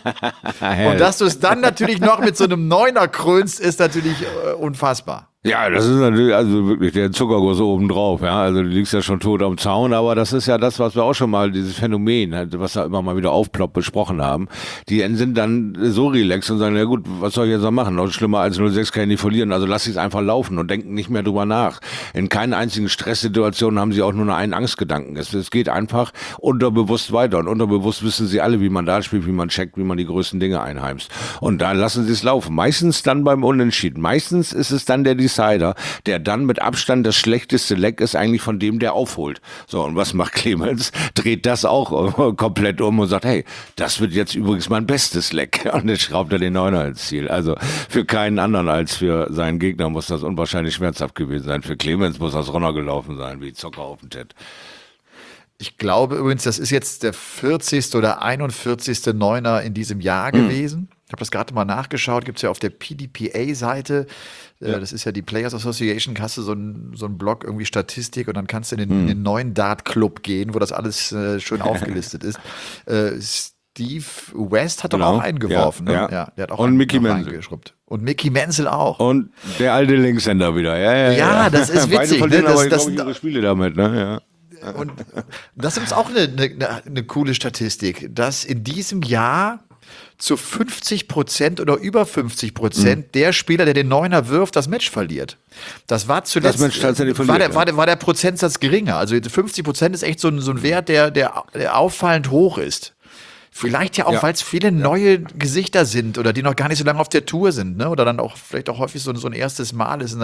Und dass du es dann natürlich noch mit so einem Neuner krönst, ist natürlich äh, unfassbar. Ja, das ist natürlich also wirklich der Zuckerguss obendrauf, ja. Also du liegst ja schon tot am Zaun, aber das ist ja das, was wir auch schon mal, dieses Phänomen, halt, was da immer mal wieder aufploppt, besprochen haben. Die sind dann so relaxed und sagen, ja gut, was soll ich jetzt noch machen? Noch schlimmer als null sechs kann ich nicht verlieren, also lass ich es einfach laufen und denken nicht mehr drüber nach. In keiner einzigen Stresssituation haben sie auch nur noch einen Angstgedanken. Es, es geht einfach unterbewusst weiter und unterbewusst wissen sie alle, wie man da spielt, wie man checkt, wie man die größten Dinge einheimst. Und da lassen sie es laufen. Meistens dann beim Unentschieden. Meistens ist es dann der Decider, der dann mit Abstand das schlechteste Leck ist eigentlich von dem, der aufholt. So, und was macht Clemens? Dreht das auch komplett um und sagt, hey, das wird jetzt übrigens mein bestes Leck. Und dann schraubt er den Neuner ins Ziel. Also für keinen anderen als für seinen Gegner muss das unwahrscheinlich schmerzhaft gewesen sein. Für Clemens muss das runtergelaufen sein, wie Zocker auf dem Ted. Ich glaube übrigens, das ist jetzt der vierzigste oder einundvierzigste Neuner in diesem Jahr gewesen. Ich habe das gerade mal nachgeschaut, gibt es ja auf der P D P A-Seite. Äh, das ist ja die Players Association, hast du so einen so einen Blog, irgendwie Statistik und dann kannst du in den, in den neuen Dart-Club gehen, wo das alles äh, schön aufgelistet ist. Äh, Steve West hat doch Genau. auch eingeworfen. Ja, Ne? ja. Ja, der hat auch Und einen Mickey noch Menzel. reingeschrubbt. Und Mickey Menzel auch. Und der alte Linkshänder wieder. Ja, ja, Ja, das ist Beide witzig, verlieren ne? Das- aber, das glaub ich, sind- ihre Spiele damit, ne? Ja. Und das ist auch eine, eine, eine coole Statistik, dass in diesem Jahr zu fünfzig Prozent oder über fünfzig Prozent Mhm. der Spieler, der den Neuner wirft, das Match verliert. Das war zuletzt, Das Match tatsächlich war, verliert, der, ja. war, der, war der Prozentsatz geringer. Also fünfzig Prozent ist echt so ein, so ein Wert, der, der, der auffallend hoch ist. Vielleicht ja auch, Ja. weil es viele neue Gesichter sind oder die noch gar nicht so lange auf der Tour sind, ne? Oder dann auch vielleicht auch häufig so, so ein erstes Mal ist und dann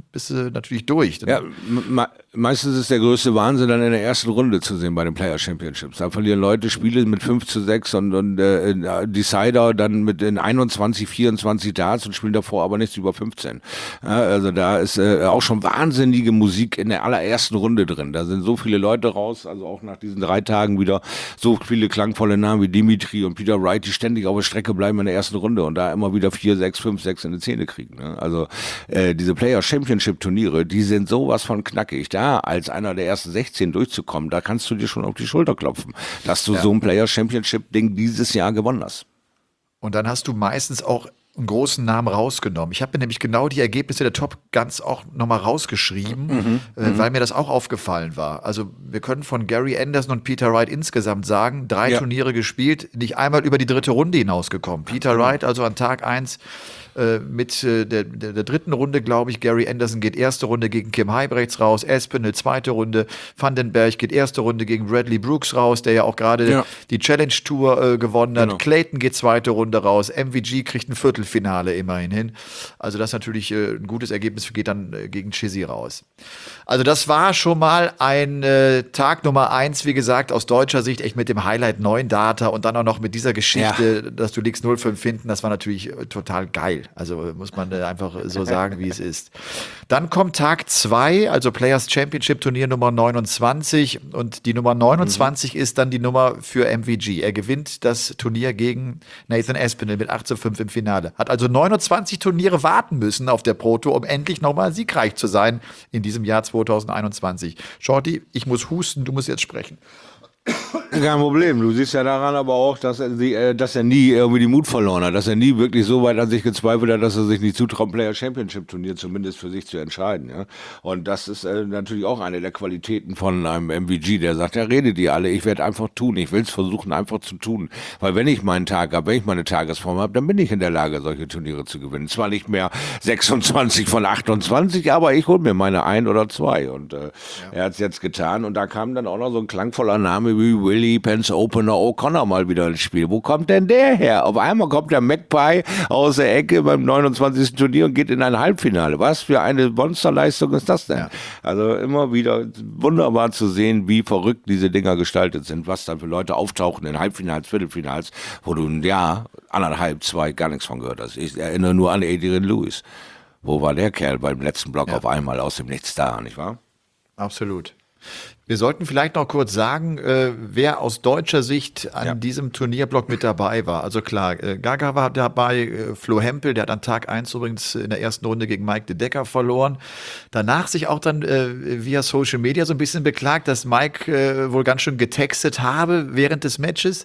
bist du natürlich durch. Ja, me meistens ist der größte Wahnsinn dann in der ersten Runde zu sehen bei den Player Championships. Da verlieren Leute Spiele mit fünf zu sechs und, und äh, Decider dann mit in einundzwanzig, vierundzwanzig Darts und spielen davor aber nichts über fünfzehn. Ja, also da ist äh, auch schon wahnsinnige Musik in der allerersten Runde drin. Da sind so viele Leute raus, also auch nach diesen drei Tagen wieder so viele klangvolle Namen wie Dimitri und Peter Wright, die ständig auf der Strecke bleiben in der ersten Runde und da immer wieder vier, sechs, fünf, sechs in die Zähne kriegen. Ne? Also äh, diese Player Championship Turniere, die sind sowas von knackig. Da als einer der ersten sechzehn durchzukommen, da kannst du dir schon auf die Schulter klopfen, dass du ja. so ein Player Championship Ding dieses Jahr gewonnen hast. Und dann hast du meistens auch einen großen Namen rausgenommen. Ich habe mir nämlich genau die Ergebnisse der Top Guns auch nochmal rausgeschrieben, mhm, äh, weil mir das auch aufgefallen war. Also wir können von Gary Anderson und Peter Wright insgesamt sagen, drei ja. Turniere gespielt, nicht einmal über die dritte Runde hinausgekommen. Peter Wright also an Tag eins äh, mit äh, der, der, der dritten Runde, glaube ich. Gary Anderson geht erste Runde gegen Kim Huybrechts raus, Espinel zweite Runde, Vandenberg geht erste Runde gegen Bradley Brooks raus, der ja auch gerade ja. die Challenge Tour äh, gewonnen hat. Genau. Clayton geht zweite Runde raus, M V G kriegt ein Viertelfinale immerhin hin. Also das ist natürlich äh, ein gutes Ergebnis, geht dann äh, gegen Chizzy raus. Also das war schon mal ein äh, Tag Nummer eins, wie gesagt, aus deutscher Sicht echt mit dem Highlight neun Data und dann auch noch mit dieser Geschichte, ja. dass du liegst null fünf hinten, das war natürlich äh, total geil. Also muss man äh, einfach so sagen, wie es ist. Dann kommt Tag zwei, also Players Championship Turnier Nummer neunundzwanzig und die Nummer neunundzwanzig mhm. ist dann die Nummer für M V G. Er gewinnt das Turnier gegen Nathan Espinel mit acht zu fünf im Finale. Hat also neunundzwanzig Turniere warten müssen auf der Pro Tour, um endlich nochmal siegreich zu sein in diesem Jahr zweitausendeinundzwanzig. Shorty, ich muss husten, du musst jetzt sprechen. Kein Problem. Du siehst ja daran aber auch, dass er, die, äh, dass er nie irgendwie den Mut verloren hat, dass er nie wirklich so weit an sich gezweifelt hat, dass er sich nicht zutraut, Player Championship Turnier zumindest für sich zu entscheiden. Ja? Und das ist äh, natürlich auch eine der Qualitäten von einem M V G, der sagt, ja, redet ihr alle, ich werde einfach tun, ich will es versuchen, einfach zu tun. Weil wenn ich meinen Tag habe, wenn ich meine Tagesform habe, dann bin ich in der Lage, solche Turniere zu gewinnen. Zwar nicht mehr sechsundzwanzig von achtundzwanzig, aber ich hole mir meine ein oder zwei. Und äh, ja. er hat es jetzt getan. Und da kam dann auch noch so ein klangvoller Name wie Willie Pence Opener O'Connor mal wieder ins Spiel. Wo kommt denn der her? Auf einmal kommt der Magpie aus der Ecke beim neunundzwanzigsten Turnier und geht in ein Halbfinale. Was für eine Monsterleistung ist das denn? Ja. Also immer wieder wunderbar zu sehen, wie verrückt diese Dinger gestaltet sind, was dann für Leute auftauchen in Halbfinals, Viertelfinals, wo du ein Jahr, anderthalb, zwei gar nichts von gehört hast. Ich erinnere nur an Adrian Lewis. Wo war der Kerl beim letzten Block ja. auf einmal aus dem Nichts da, nicht wahr? Absolut. Wir sollten vielleicht noch kurz sagen, äh, wer aus deutscher Sicht an ja. diesem Turnierblock mit dabei war. Also klar, äh, Gaga war dabei, äh, Flo Hempel, der hat an Tag eins übrigens in der ersten Runde gegen Mike de Decker verloren. Danach sich auch dann äh, via Social Media so ein bisschen beklagt, dass Mike äh, wohl ganz schön getextet habe während des Matches.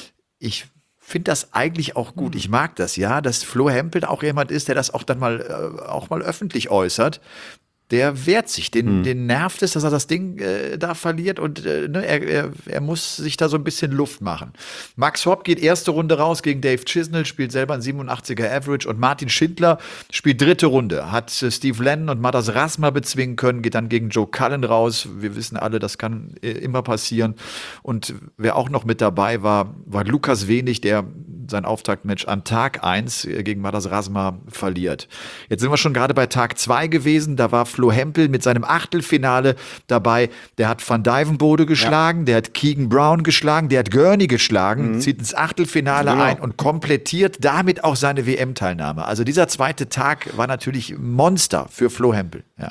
Ich finde das eigentlich auch gut. Ich mag das, ja, dass Flo Hempel auch jemand ist, der das auch dann mal, äh, auch mal öffentlich äußert. Der wehrt sich, den, hm. den nervt es, dass er das Ding äh, da verliert und äh, ne, er, er, er muss sich da so ein bisschen Luft machen. Max Hopp geht erste Runde raus gegen Dave Chisnell, spielt selber ein siebenundachtziger Average und Martin Schindler spielt dritte Runde, hat äh, Steve Lennon und Madas Rasma bezwingen können, geht dann gegen Joe Cullen raus. Wir wissen alle, das kann äh, immer passieren. Und wer auch noch mit dabei war, war Lukas Wenig, der sein Auftaktmatch an Tag eins gegen Madas Rasma verliert. Jetzt sind wir schon gerade bei Tag zwei gewesen, da war Flo Hempel mit seinem Achtelfinale dabei. Der hat Van Dijvenbode geschlagen, ja. der hat Keegan Brown geschlagen, der hat Gurney geschlagen, mhm. zieht ins Achtelfinale genau. ein und komplettiert damit auch seine W M-Teilnahme. Also dieser zweite Tag war natürlich ein Monster für Flo Hempel. Ja.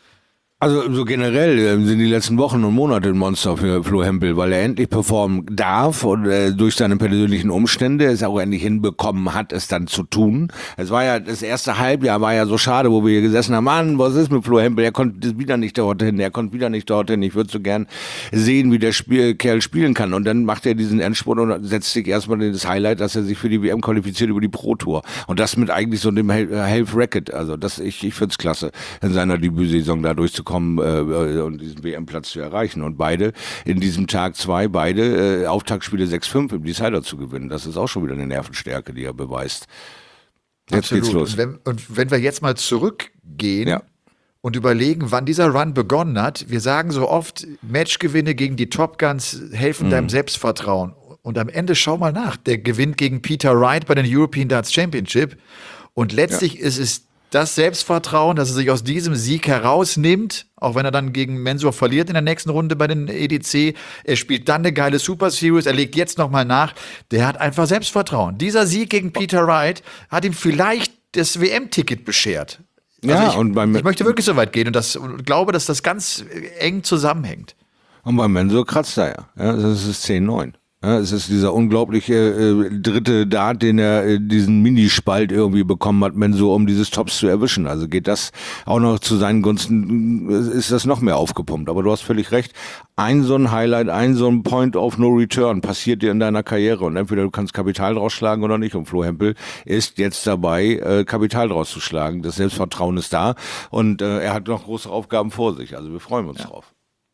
Also so generell äh, sind die letzten Wochen und Monate ein Monster für Flo Hempel, weil er endlich performen darf und äh, durch seine persönlichen Umstände es auch endlich hinbekommen hat, es dann zu tun. Es war ja, das erste Halbjahr war ja so schade, wo wir hier gesessen haben, Mann, was ist mit Flo Hempel? Er konnte wieder nicht dorthin, er konnte wieder nicht dorthin. Ich würde so gern sehen, wie der Spiel, Kerl spielen kann. Und dann macht er diesen Endspurt und setzt sich erstmal in das Highlight, dass er sich für die W M qualifiziert über die Pro Tour. Und das mit eigentlich so dem Health Racket. Also das, ich, ich find's klasse, in seiner Debütsaison da durchzukommen. Kommen äh, und diesen W M-Platz zu erreichen. Und beide in diesem Tag zwei, beide äh, Auftaktspiele sechs fünf im Decider zu gewinnen. Das ist auch schon wieder eine Nervenstärke, die er beweist. Jetzt Absolut. geht's los. Und wenn, und wenn wir jetzt mal zurückgehen ja. und überlegen, wann dieser Run begonnen hat, wir sagen so oft, Matchgewinne gegen die Top Guns helfen mhm. deinem Selbstvertrauen. Und am Ende schau mal nach, der gewinnt gegen Peter Wright bei den European Darts Championship und letztlich ja. ist es das Selbstvertrauen, dass er sich aus diesem Sieg herausnimmt, auch wenn er dann gegen Mensur verliert in der nächsten Runde bei den E D C. Er spielt dann eine geile Super Series, er legt jetzt nochmal nach. Der hat einfach Selbstvertrauen. Dieser Sieg gegen Peter Wright hat ihm vielleicht das W M-Ticket beschert. Also ja, ich, und beim, ich möchte wirklich so weit gehen und, das, und glaube, dass das ganz eng zusammenhängt. Und beim Mensur kratzt er ja. ja das ist zehn neun. Ja, es ist dieser unglaubliche äh, dritte Dart, den er äh, diesen Minispalt irgendwie bekommen hat, Mensur, um dieses Tops zu erwischen. Also geht das auch noch zu seinen Gunsten, ist das noch mehr aufgepumpt. Aber du hast völlig recht. Ein so ein Highlight, ein so ein Point of No Return passiert dir in deiner Karriere. Und entweder du kannst Kapital draus schlagen oder nicht. Und Flo Hempel ist jetzt dabei, äh, Kapital draus zu schlagen. Das Selbstvertrauen ist da. Und äh, er hat noch große Aufgaben vor sich. Also wir freuen uns ja. drauf.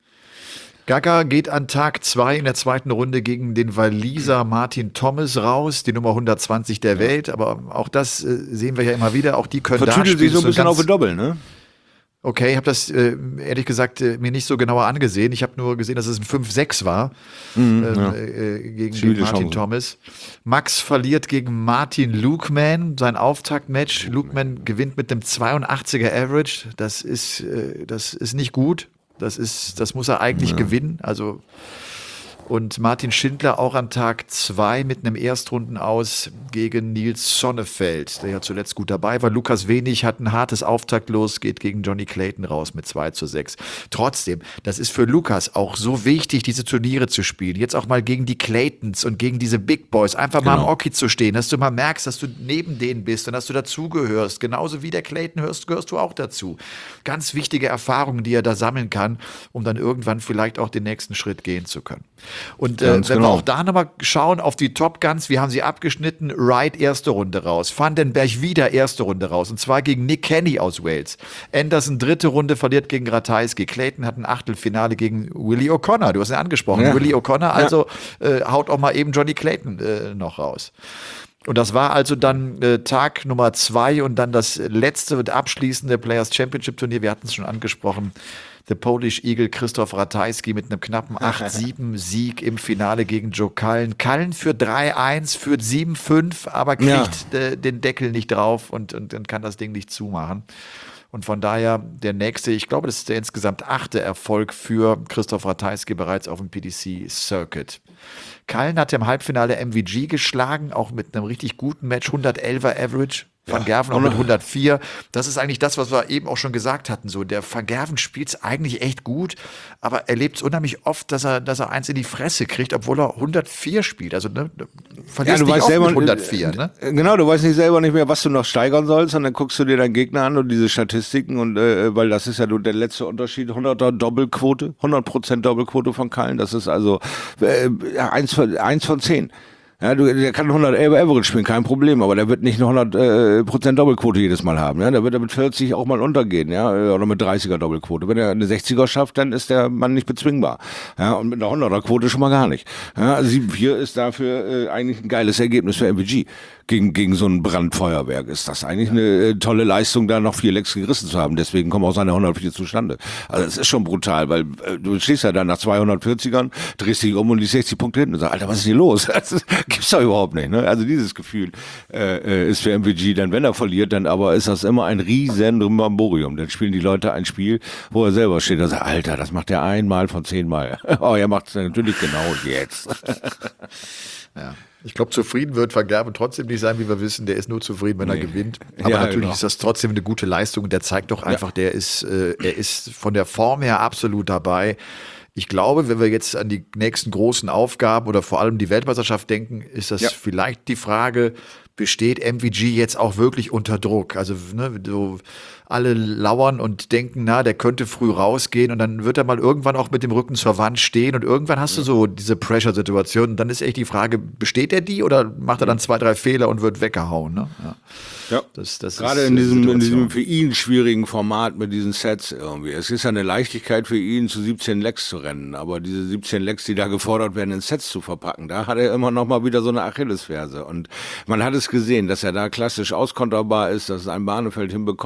Gaga geht an Tag zwei in der zweiten Runde gegen den Waliser Martin Thomas raus, die Nummer hundertzwanzig der Welt. Aber auch das äh, sehen wir ja immer wieder. Auch die können da Vertüdelt sich so ein bisschen ganz, auf die Doppel, ne? Okay, ich habe das äh, ehrlich gesagt äh, mir nicht so genauer angesehen. Ich habe nur gesehen, dass es ein fünf sechs war mhm, ähm, ja. äh, gegen den Martin Chance. Thomas. Max verliert gegen Martin Lukeman sein Auftaktmatch. Lukeman gewinnt mit einem zweiundachtziger Average. Das ist, äh, das ist nicht gut. Das ist, das muss er eigentlich ja. gewinnen. Also, und Martin Schindler auch an Tag zwei mit einem Erstrunden aus gegen Nils Sonnefeld, der ja zuletzt gut dabei war. Lukas Wenig hat ein hartes Auftaktlos, geht gegen Johnny Clayton raus mit zwei zu sechs. Trotzdem, das ist für Lukas auch so wichtig, diese Turniere zu spielen. Jetzt auch mal gegen die Claytons und gegen diese Big Boys. Einfach genau. mal am Oki zu stehen, dass du mal merkst, dass du neben denen bist und dass du dazugehörst. Genauso wie der Clayton hörst, gehörst du auch dazu. Ganz wichtige Erfahrungen, die er da sammeln kann, um dann irgendwann vielleicht auch den nächsten Schritt gehen zu können. Und äh, wenn genau. wir auch da nochmal schauen auf die Top Guns, wie haben sie abgeschnitten? Wright erste Runde raus, Vandenberg wieder erste Runde raus und zwar gegen Nick Kenny aus Wales. Anderson dritte Runde verliert gegen Ratajski. Clayton hat ein Achtelfinale gegen Willie O'Connor, du hast ihn angesprochen. Ja. Willie O'Connor also ja. äh, haut auch mal eben Johnny Clayton äh, noch raus. Und das war also dann äh, Tag Nummer zwei und dann das letzte und abschließende Players Championship Turnier. Wir hatten es schon angesprochen. Der Polish Eagle Christoph Ratajski mit einem knappen acht sieben Sieg im Finale gegen Joe Cullen. Cullen führt drei eins, führt sieben fünf, aber kriegt ja. äh, den Deckel nicht drauf und, und, und kann das Ding nicht zumachen. Und von daher der nächste, ich glaube, das ist der insgesamt achte Erfolg für Christoph Ratajski bereits auf dem P D C-Circuit. Cullen hat im Halbfinale M V G geschlagen, auch mit einem richtig guten Match, hundertelfer Average. Van Gerven auch mit hundertvier. Das ist eigentlich das, was wir eben auch schon gesagt hatten. So, der Van Gerven spielt es eigentlich echt gut, aber er lebt es unheimlich oft, dass er, dass er eins in die Fresse kriegt, obwohl er hundertvier spielt. Also ne, verlierst ja, du nicht weißt selber, mit hundertvier. Ne? Genau, du weißt nicht selber nicht mehr, was du noch steigern sollst, und dann guckst du dir deinen Gegner an und diese Statistiken, und äh, weil das ist ja der letzte Unterschied, hunderter Doppelquote, hundert Prozent Doppelquote von Cullen. Das ist also äh, eins von, eins von zehn. Ja, du, der kann hundertelf Average spielen, kein Problem, aber der wird nicht eine hundert Prozent Doppelquote jedes Mal haben, ja, der wird mit vierzig auch mal untergehen, ja, oder mit dreißiger Doppelquote. Wenn er eine sechziger schafft, dann ist der Mann nicht bezwingbar, ja, und mit einer hunderter Quote schon mal gar nicht. Ja, also sieben vier ist dafür äh, eigentlich ein geiles Ergebnis für M V G. Gegen, gegen so ein Brandfeuerwerk ist das eigentlich eine äh, tolle Leistung, da noch vier Lecks gerissen zu haben. Deswegen kommen auch seine hundertvier zustande. Also es ist schon brutal, weil äh, du stehst ja dann nach zweihundertvierzigern, drehst dich um und die sechzig Punkte hinten und sagst, Alter, was ist hier los? Das gibt's doch überhaupt nicht. Ne? Also dieses Gefühl äh, ist für M V G dann, wenn er verliert, dann aber ist das immer ein riesen Ramborium. Dann spielen die Leute ein Spiel, wo er selber steht und sagt, Alter, das macht er einmal von zehnmal. Oh, er macht es natürlich genau jetzt. Ja. Ich glaube, zufrieden wird Van Gerven trotzdem nicht sein, wie wir wissen. Der ist nur zufrieden, wenn nee. er gewinnt. Aber ja, natürlich genau. ist das trotzdem eine gute Leistung. Der zeigt doch einfach, ja. der ist, äh, er ist von der Form her absolut dabei. Ich glaube, wenn wir jetzt an die nächsten großen Aufgaben oder vor allem die Weltmeisterschaft denken, ist das ja. vielleicht die Frage, besteht M V G jetzt auch wirklich unter Druck? Also ne, so alle lauern und denken, na, der könnte früh rausgehen und dann wird er mal irgendwann auch mit dem Rücken zur Wand stehen und irgendwann hast du so diese Pressure-Situation und dann ist echt die Frage, besteht er die oder macht er dann zwei, drei Fehler und wird weggehauen? Ne? Ja. Ja, das, das gerade in diesem, in diesem für ihn schwierigen Format mit diesen Sets irgendwie. Es ist ja eine Leichtigkeit für ihn, zu siebzehn Lecks zu rennen, aber diese siebzehn Lecks, die da gefordert werden, in Sets zu verpacken, da hat er immer noch mal wieder so eine Achillesferse und man hat es gesehen, dass er da klassisch auskonterbar ist, dass es ein Barnefeld hinbekommt, egal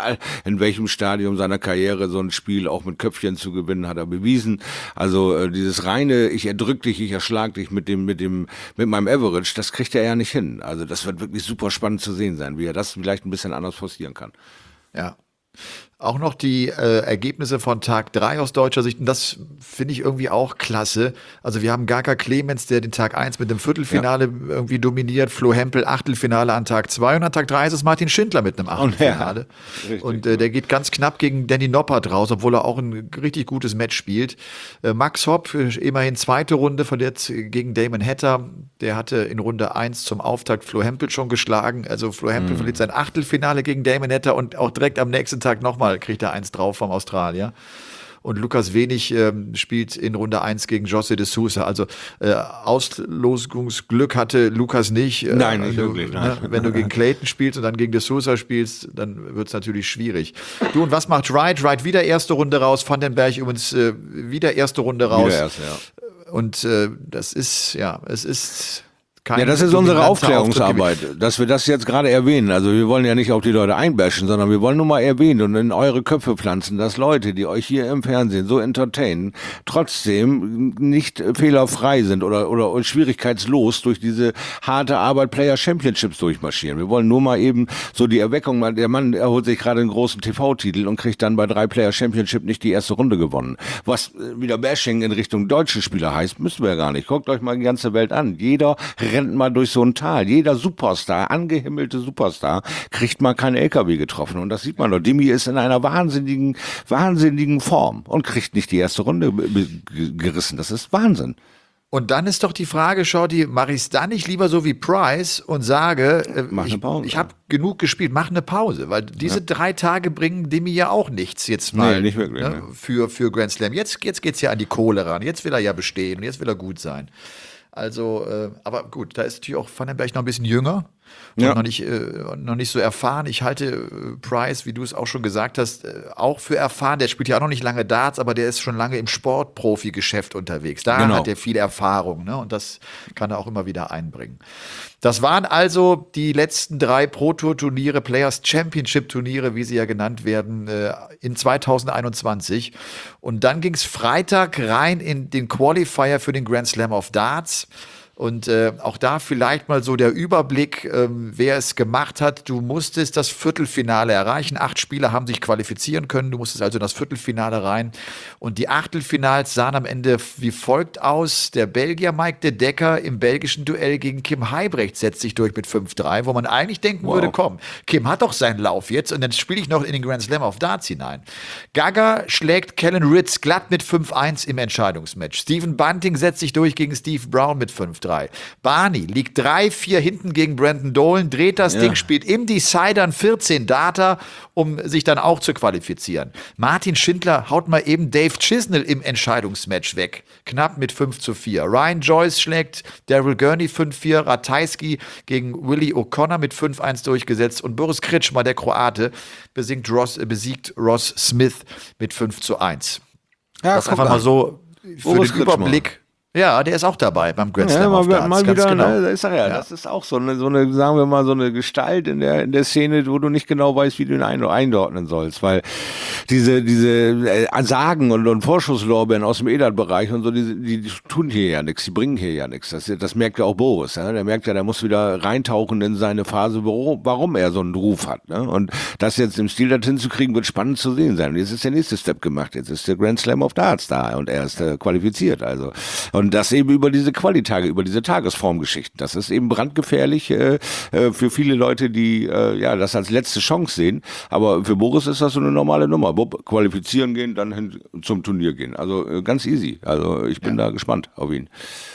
egal in welchem Stadium seiner Karriere, so ein Spiel auch mit Köpfchen zu gewinnen, hat er bewiesen. Also äh, dieses reine, ich erdrück dich, ich erschlag dich mit dem, mit dem, mit meinem Average, das kriegt er ja nicht hin. Also das wird wirklich super spannend zu sehen sein, wie er das vielleicht ein bisschen anders forcieren kann. Ja. Auch noch die äh, Ergebnisse von Tag drei aus deutscher Sicht, und das finde ich irgendwie auch klasse. Also wir haben Gaga Clemens, der den Tag eins mit dem Viertelfinale ja. irgendwie dominiert, Flo Hempel Achtelfinale an Tag zwei und an Tag drei ist es Martin Schindler mit einem Achtelfinale. Und, ja, und äh, der geht ganz knapp gegen Danny Noppert raus, obwohl er auch ein richtig gutes Match spielt. Äh, Max Hopp, immerhin zweite Runde, verliert gegen Damon Hatter. Der hatte in Runde eins zum Auftakt Flo Hempel schon geschlagen. Also Flo Hempel mhm. verliert sein Achtelfinale gegen Damon Hatter und auch direkt am nächsten Tag nochmal kriegt er eins drauf vom Australier. Und Lukas Wenig ähm, spielt in Runde eins gegen José de Sousa. Also äh, Auslosungsglück hatte Lukas nicht. Äh, nein, nicht du, wirklich. Nein. Ne, wenn du gegen Clayton spielst und dann gegen de Sousa spielst, dann wird es natürlich schwierig. Du, und was macht Wright? Wright wieder erste Runde raus, Van den Berg übrigens äh, wieder erste Runde raus. Wieder erste, ja. Und äh, das ist, ja, es ist... Ja, das ist unsere Aufklärungsarbeit, dass wir das jetzt gerade erwähnen. Also wir wollen ja nicht auf die Leute einbashen, sondern wir wollen nur mal erwähnen und in eure Köpfe pflanzen, dass Leute, die euch hier im Fernsehen so entertainen, trotzdem nicht fehlerfrei sind oder, oder schwierigkeitslos durch diese harte Arbeit Player Championships durchmarschieren. Wir wollen nur mal eben so die Erweckung, der Mann erholt sich gerade einen großen T V-Titel und kriegt dann bei drei Player Championship nicht die erste Runde gewonnen. Was wieder Bashing in Richtung deutsche Spieler heißt, müssen wir ja gar nicht. Guckt euch mal die ganze Welt an. Jeder rennt mal durch so ein Tal. Jeder Superstar, angehimmelte Superstar, kriegt mal keinen L K W getroffen. Und das sieht man doch. Dimi ist in einer wahnsinnigen, wahnsinnigen Form und kriegt nicht die erste Runde gerissen. Das ist Wahnsinn. Und dann ist doch die Frage, Shorty, mache ich es dann nicht lieber so wie Price und sage, äh, mach eine Pause. ich, ich habe genug gespielt, mach eine Pause, weil diese ja. drei Tage bringen Demi ja auch nichts jetzt mal nee, nicht wirklich, ne, ne. für, für Grand Slam. Jetzt, jetzt geht es ja an die Kohle ran, jetzt will er ja bestehen und jetzt will er gut sein. Also, äh, aber gut, da ist natürlich auch Van den Berg noch ein bisschen jünger und ja. noch nicht, äh, noch nicht so erfahren. Ich halte äh, Price, wie du es auch schon gesagt hast, äh, auch für erfahren. Der spielt ja auch noch nicht lange Darts, aber der ist schon lange im Sportprofi-Geschäft unterwegs. Da genau. hat er viel Erfahrung, ne? Und das kann er auch immer wieder einbringen. Das waren also die letzten drei Pro-Tour-Turniere, Players Championship-Turniere, wie sie ja genannt werden, äh, in zwanzig einundzwanzig. Und dann ging es Freitag rein in den Qualifier für den Grand Slam of Darts. Und äh, auch da vielleicht mal so der Überblick, ähm, wer es gemacht hat. Du musstest das Viertelfinale erreichen. Acht Spieler haben sich qualifizieren können. Du musstest also in das Viertelfinale rein. Und die Achtelfinals sahen am Ende wie folgt aus. Der Belgier Mike de Decker im belgischen Duell gegen Kim Heibrecht setzt sich durch mit fünf drei, wo man eigentlich denken wow. würde, komm, Kim hat doch seinen Lauf jetzt und dann spiele ich noch in den Grand Slam of Darts hinein. Gaga schlägt Kellen Ritz glatt mit fünf eins im Entscheidungsmatch. Stephen Bunting setzt sich durch gegen Steve Brown mit fünf drei. Barney liegt drei vier hinten gegen Brandon Dolan, dreht das ja. Ding, spielt im Decider ein vierzehn Data, um sich dann auch zu qualifizieren. Martin Schindler haut mal eben Dave Chisnell im Entscheidungsmatch weg. Knapp mit fünf zu vier. Ryan Joyce schlägt Daryl Gurney fünf vier. Ratajski gegen Willie O'Connor mit fünf eins durchgesetzt. Und Boris Kritschmer, der Kroate, besiegt Ross, äh, besiegt Ross Smith mit fünf zu eins. Ja, das einfach an. Mal so für Boris den Kritschmer. Überblick. Ja, der ist auch dabei beim Grand Slam ja, of Darts, mal wieder, genau. ne, ich sag ja, ja, das ist auch so eine, so eine, sagen wir mal, so eine Gestalt in der, in der Szene, wo du nicht genau weißt, wie du ihn ein- einordnen sollst, weil diese, diese äh, Sagen und, und Vorschusslorbeeren aus dem Edert-Bereich und so, die, die, die tun hier ja nichts, die bringen hier ja nichts. Das, das merkt ja auch Boris, ja? Der merkt ja, der muss wieder reintauchen in seine Phase, warum, warum er so einen Ruf hat, ne? Und das jetzt im Stil dorthin zu kriegen, wird spannend zu sehen sein. Und jetzt ist der nächste Step gemacht, jetzt ist der Grand Slam of Darts da und er ist äh, qualifiziert, also. Und das eben über diese Qualitage, über diese Tagesformgeschichten. Das ist eben brandgefährlich äh, äh, für viele Leute, die äh, ja das als letzte Chance sehen. Aber für Boris ist das so eine normale Nummer. Bob, qualifizieren gehen, dann hin zum Turnier gehen. Also äh, ganz easy. Also ich bin ja. da gespannt auf ihn.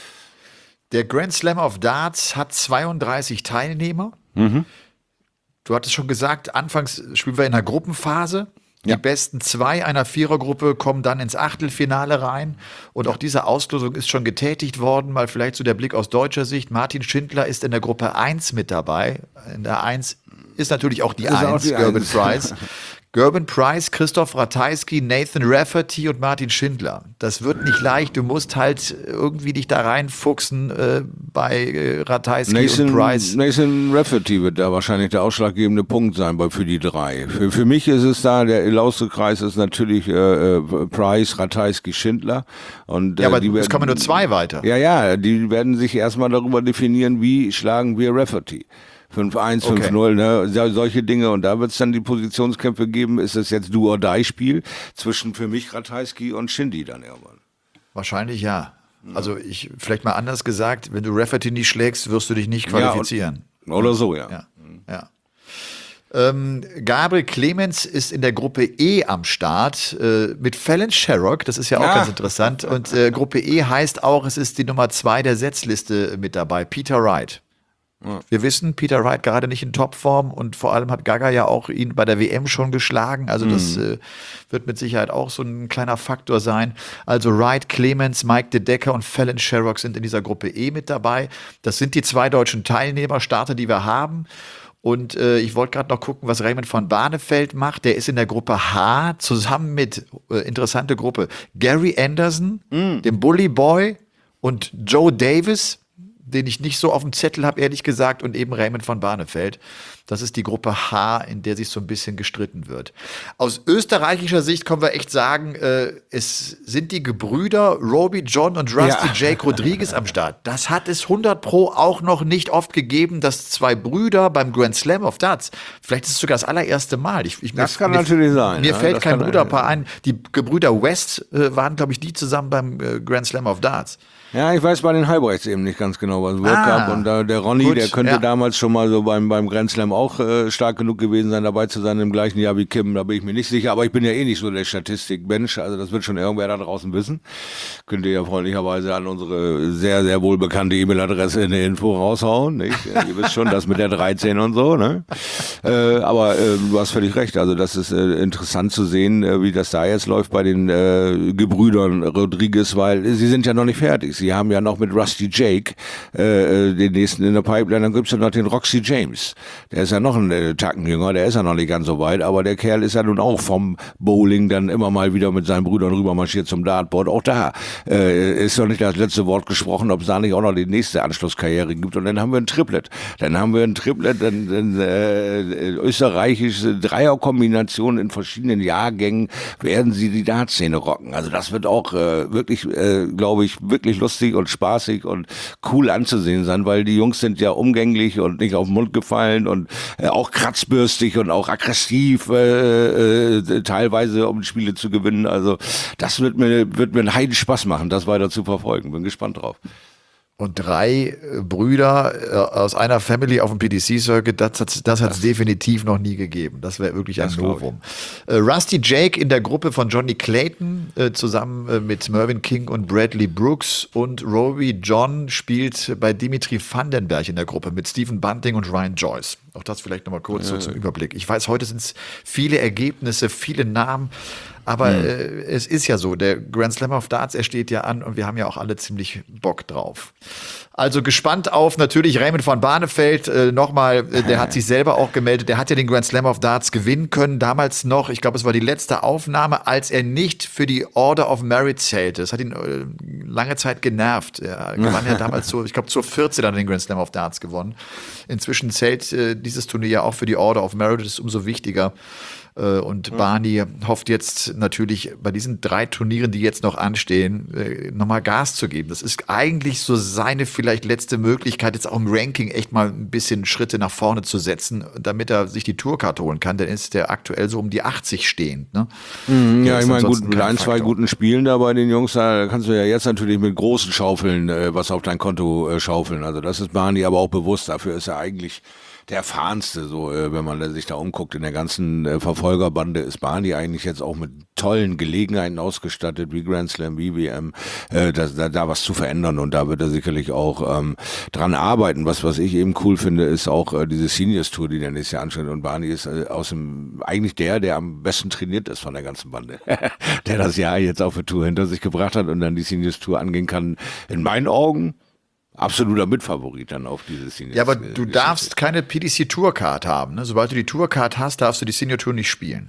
Der Grand Slam of Darts hat zweiunddreißig Teilnehmer. Mhm. Du hattest schon gesagt, anfangs spielen wir in einer Gruppenphase. Die ja. besten zwei einer Vierergruppe kommen dann ins Achtelfinale rein. Und auch diese Auslosung ist schon getätigt worden. Mal vielleicht so der Blick aus deutscher Sicht. Martin Schindler ist in der Gruppe eins mit dabei. In der eins ist natürlich auch die eins, Gerben Price. Gerben Price, Christoph Ratajski, Nathan Rafferty und Martin Schindler. Das wird nicht leicht. Du musst halt irgendwie dich da reinfuchsen äh, bei äh, Ratajski Nathan, und Price. Nathan Rafferty wird da wahrscheinlich der ausschlaggebende Punkt sein bei, für die drei. Für, für mich ist es da, der Ilauste-Kreis ist natürlich äh, Price, Ratajski, Schindler. Und, äh, Ja, aber die es werden, kommen nur zwei weiter. Ja, ja, die werden sich erstmal darüber definieren, wie schlagen wir Rafferty. fünf eins, Okay. fünf null, ne? Solche Dinge. Und da wird es dann die Positionskämpfe geben. Ist es jetzt Do-or-Die-Spiel zwischen für mich Ratajski und Shindy dann irgendwann? Wahrscheinlich ja. Also ich, vielleicht mal anders gesagt, wenn du Rafferty nicht schlägst, wirst du dich nicht qualifizieren. Ja, und, oder so, ja. Ja, ja. Ähm, Gabriel Clemens ist in der Gruppe E am Start äh, mit Fallon Sherrock, das ist ja auch Ah. ganz interessant. Und äh, Gruppe E heißt auch, es ist die Nummer zwei der Setzliste mit dabei, Peter Wright. Wir wissen, Peter Wright gerade nicht in Topform und vor allem hat Gaga ja auch ihn bei der W M schon geschlagen. Also das äh, wird mit Sicherheit auch so ein kleiner Faktor sein. Also Wright, Clemens, Mike De Decker und Fallon Sherrock sind in dieser Gruppe E mit dabei. Das sind die zwei deutschen Teilnehmer, Starter, die wir haben. Und äh, ich wollte gerade noch gucken, was Raymond von Barneveld macht. Der ist in der Gruppe H zusammen mit, äh, interessante Gruppe, Gary Anderson, dem Bully Boy und Joe Davis, den ich nicht so auf dem Zettel habe, ehrlich gesagt, und eben Raymond von Barneveld. Das ist die Gruppe H, in der sich so ein bisschen gestritten wird. Aus österreichischer Sicht können wir echt sagen, äh, es sind die Gebrüder Roby John und Rusty Ja. Jake Rodriguez am Start. Das hat es hundert Pro auch noch nicht oft gegeben, dass zwei Brüder beim Grand Slam of Darts, vielleicht ist es sogar das allererste Mal. Ich, ich, Das mir, kann mir, natürlich sein, Mir ja, fällt das kein kann- Bruderpaar ein. Die Gebrüder West äh, waren, glaube ich, die zusammen beim äh, Grand Slam of Darts. Ja, ich weiß bei den Halbrechts eben nicht ganz genau, was World Ah, Cup und da der Ronny, gut, der könnte ja. damals schon mal so beim, beim Grand Slam auch äh, stark genug gewesen sein, dabei zu sein im gleichen Jahr wie Kim, da bin ich mir nicht sicher, aber ich bin ja eh nicht so der Statistikmensch, also das wird schon irgendwer da draußen wissen. Könnt ihr ja freundlicherweise an unsere sehr, sehr wohlbekannte E-Mail-Adresse in der Info raushauen, nicht? Ja, ihr wisst schon, das mit der dreizehn und so, ne? Äh, aber äh, du hast völlig recht, also das ist äh, interessant zu sehen, äh, wie das da jetzt läuft bei den äh, Gebrüdern Rodriguez, weil sie sind ja noch nicht fertig, sie haben ja noch mit Rusty Jake äh, den nächsten in der Pipeline, dann gibt's ja noch den Roxy James, der ist ja noch ein äh, Tacken jünger, der ist ja noch nicht ganz so weit, aber der Kerl ist ja nun auch vom Bowling dann immer mal wieder mit seinen Brüdern rüber marschiert zum Dartboard, auch da äh, ist noch nicht das letzte Wort gesprochen, ob es da nicht auch noch die nächste Anschlusskarriere gibt und dann haben wir ein Triplet, dann haben wir ein Triplet, dann, dann äh, österreichische Dreierkombination in verschiedenen Jahrgängen werden sie die Dartszene rocken, also das wird auch äh, wirklich, äh, glaube ich, wirklich lustig und spaßig und cool anzusehen sein, weil die Jungs sind ja umgänglich und nicht auf den Mund gefallen und äh, auch kratzbürstig und auch aggressiv äh, äh, teilweise, um Spiele zu gewinnen. Also das wird mir wird mir einen heiden Spaß machen, das weiter zu verfolgen. Bin gespannt drauf. Und drei äh, Brüder äh, aus einer Family auf dem P D C-Circuit, das hat es das hat's definitiv noch nie gegeben. Das wäre wirklich ein Das glaub ich. Novum. Äh, Rusty Jake in der Gruppe von Johnny Clayton, äh, zusammen äh, mit Mervyn King und Bradley Brooks. Und Roby John spielt bei Dimitri Vandenberg in der Gruppe mit Stephen Bunting und Ryan Joyce. Auch das vielleicht nochmal kurz so zum Überblick. Ich weiß, heute sind es viele Ergebnisse, viele Namen. Aber Mhm. äh, es ist ja so, der Grand Slam of Darts, er steht ja an und wir haben ja auch alle ziemlich Bock drauf. Also gespannt auf natürlich Raymond von Barneveld, äh, nochmal, äh, der hat sich selber auch gemeldet, der hat ja den Grand Slam of Darts gewinnen können, damals noch, ich glaube, es war die letzte Aufnahme, als er nicht für die Order of Merit zählte. Das hat ihn äh, lange Zeit genervt. Er gewann ja damals so, ich glaube, zur vierzehn dann den Grand Slam of Darts gewonnen. Inzwischen zählt äh, dieses Turnier ja auch für die Order of Merit, das ist umso wichtiger. Und Barney hofft jetzt natürlich bei diesen drei Turnieren, die jetzt noch anstehen, nochmal Gas zu geben. Das ist eigentlich so seine vielleicht letzte Möglichkeit, jetzt auch im Ranking echt mal ein bisschen Schritte nach vorne zu setzen, damit er sich die Tourcard holen kann. Dann ist der aktuell so um die achtzig stehend. Ne? Ja, Der ich ist meine, gut, ansonsten mit kein ein, zwei Faktor. guten Spielen da bei den Jungs, da kannst du ja jetzt natürlich mit großen Schaufeln äh, was auf dein Konto äh, schaufeln. Also das ist Barney aber auch bewusst. Dafür ist er eigentlich der erfahrenste, so äh, wenn man sich da umguckt. In der ganzen äh, Verfolgerbande ist Barney eigentlich jetzt auch mit tollen Gelegenheiten ausgestattet, wie Grand Slam, wie W M, äh, da, da, da was zu verändern. Und da wird er sicherlich auch ähm, dran arbeiten. Was was ich eben cool finde, ist auch äh, diese Seniors Tour, die der nächstes Jahr ansteht. Und Barney ist äh, aus dem eigentlich der, der am besten trainiert ist von der ganzen Bande. Der das Jahr jetzt auf der Tour hinter sich gebracht hat und dann die Seniors Tour angehen kann. In meinen Augen absoluter Mitfavorit dann auf dieses Senior. Ja, aber du darfst keine P D C Tour Card haben. Ne? Sobald du die Tour Card hast, darfst du die Senior Tour nicht spielen.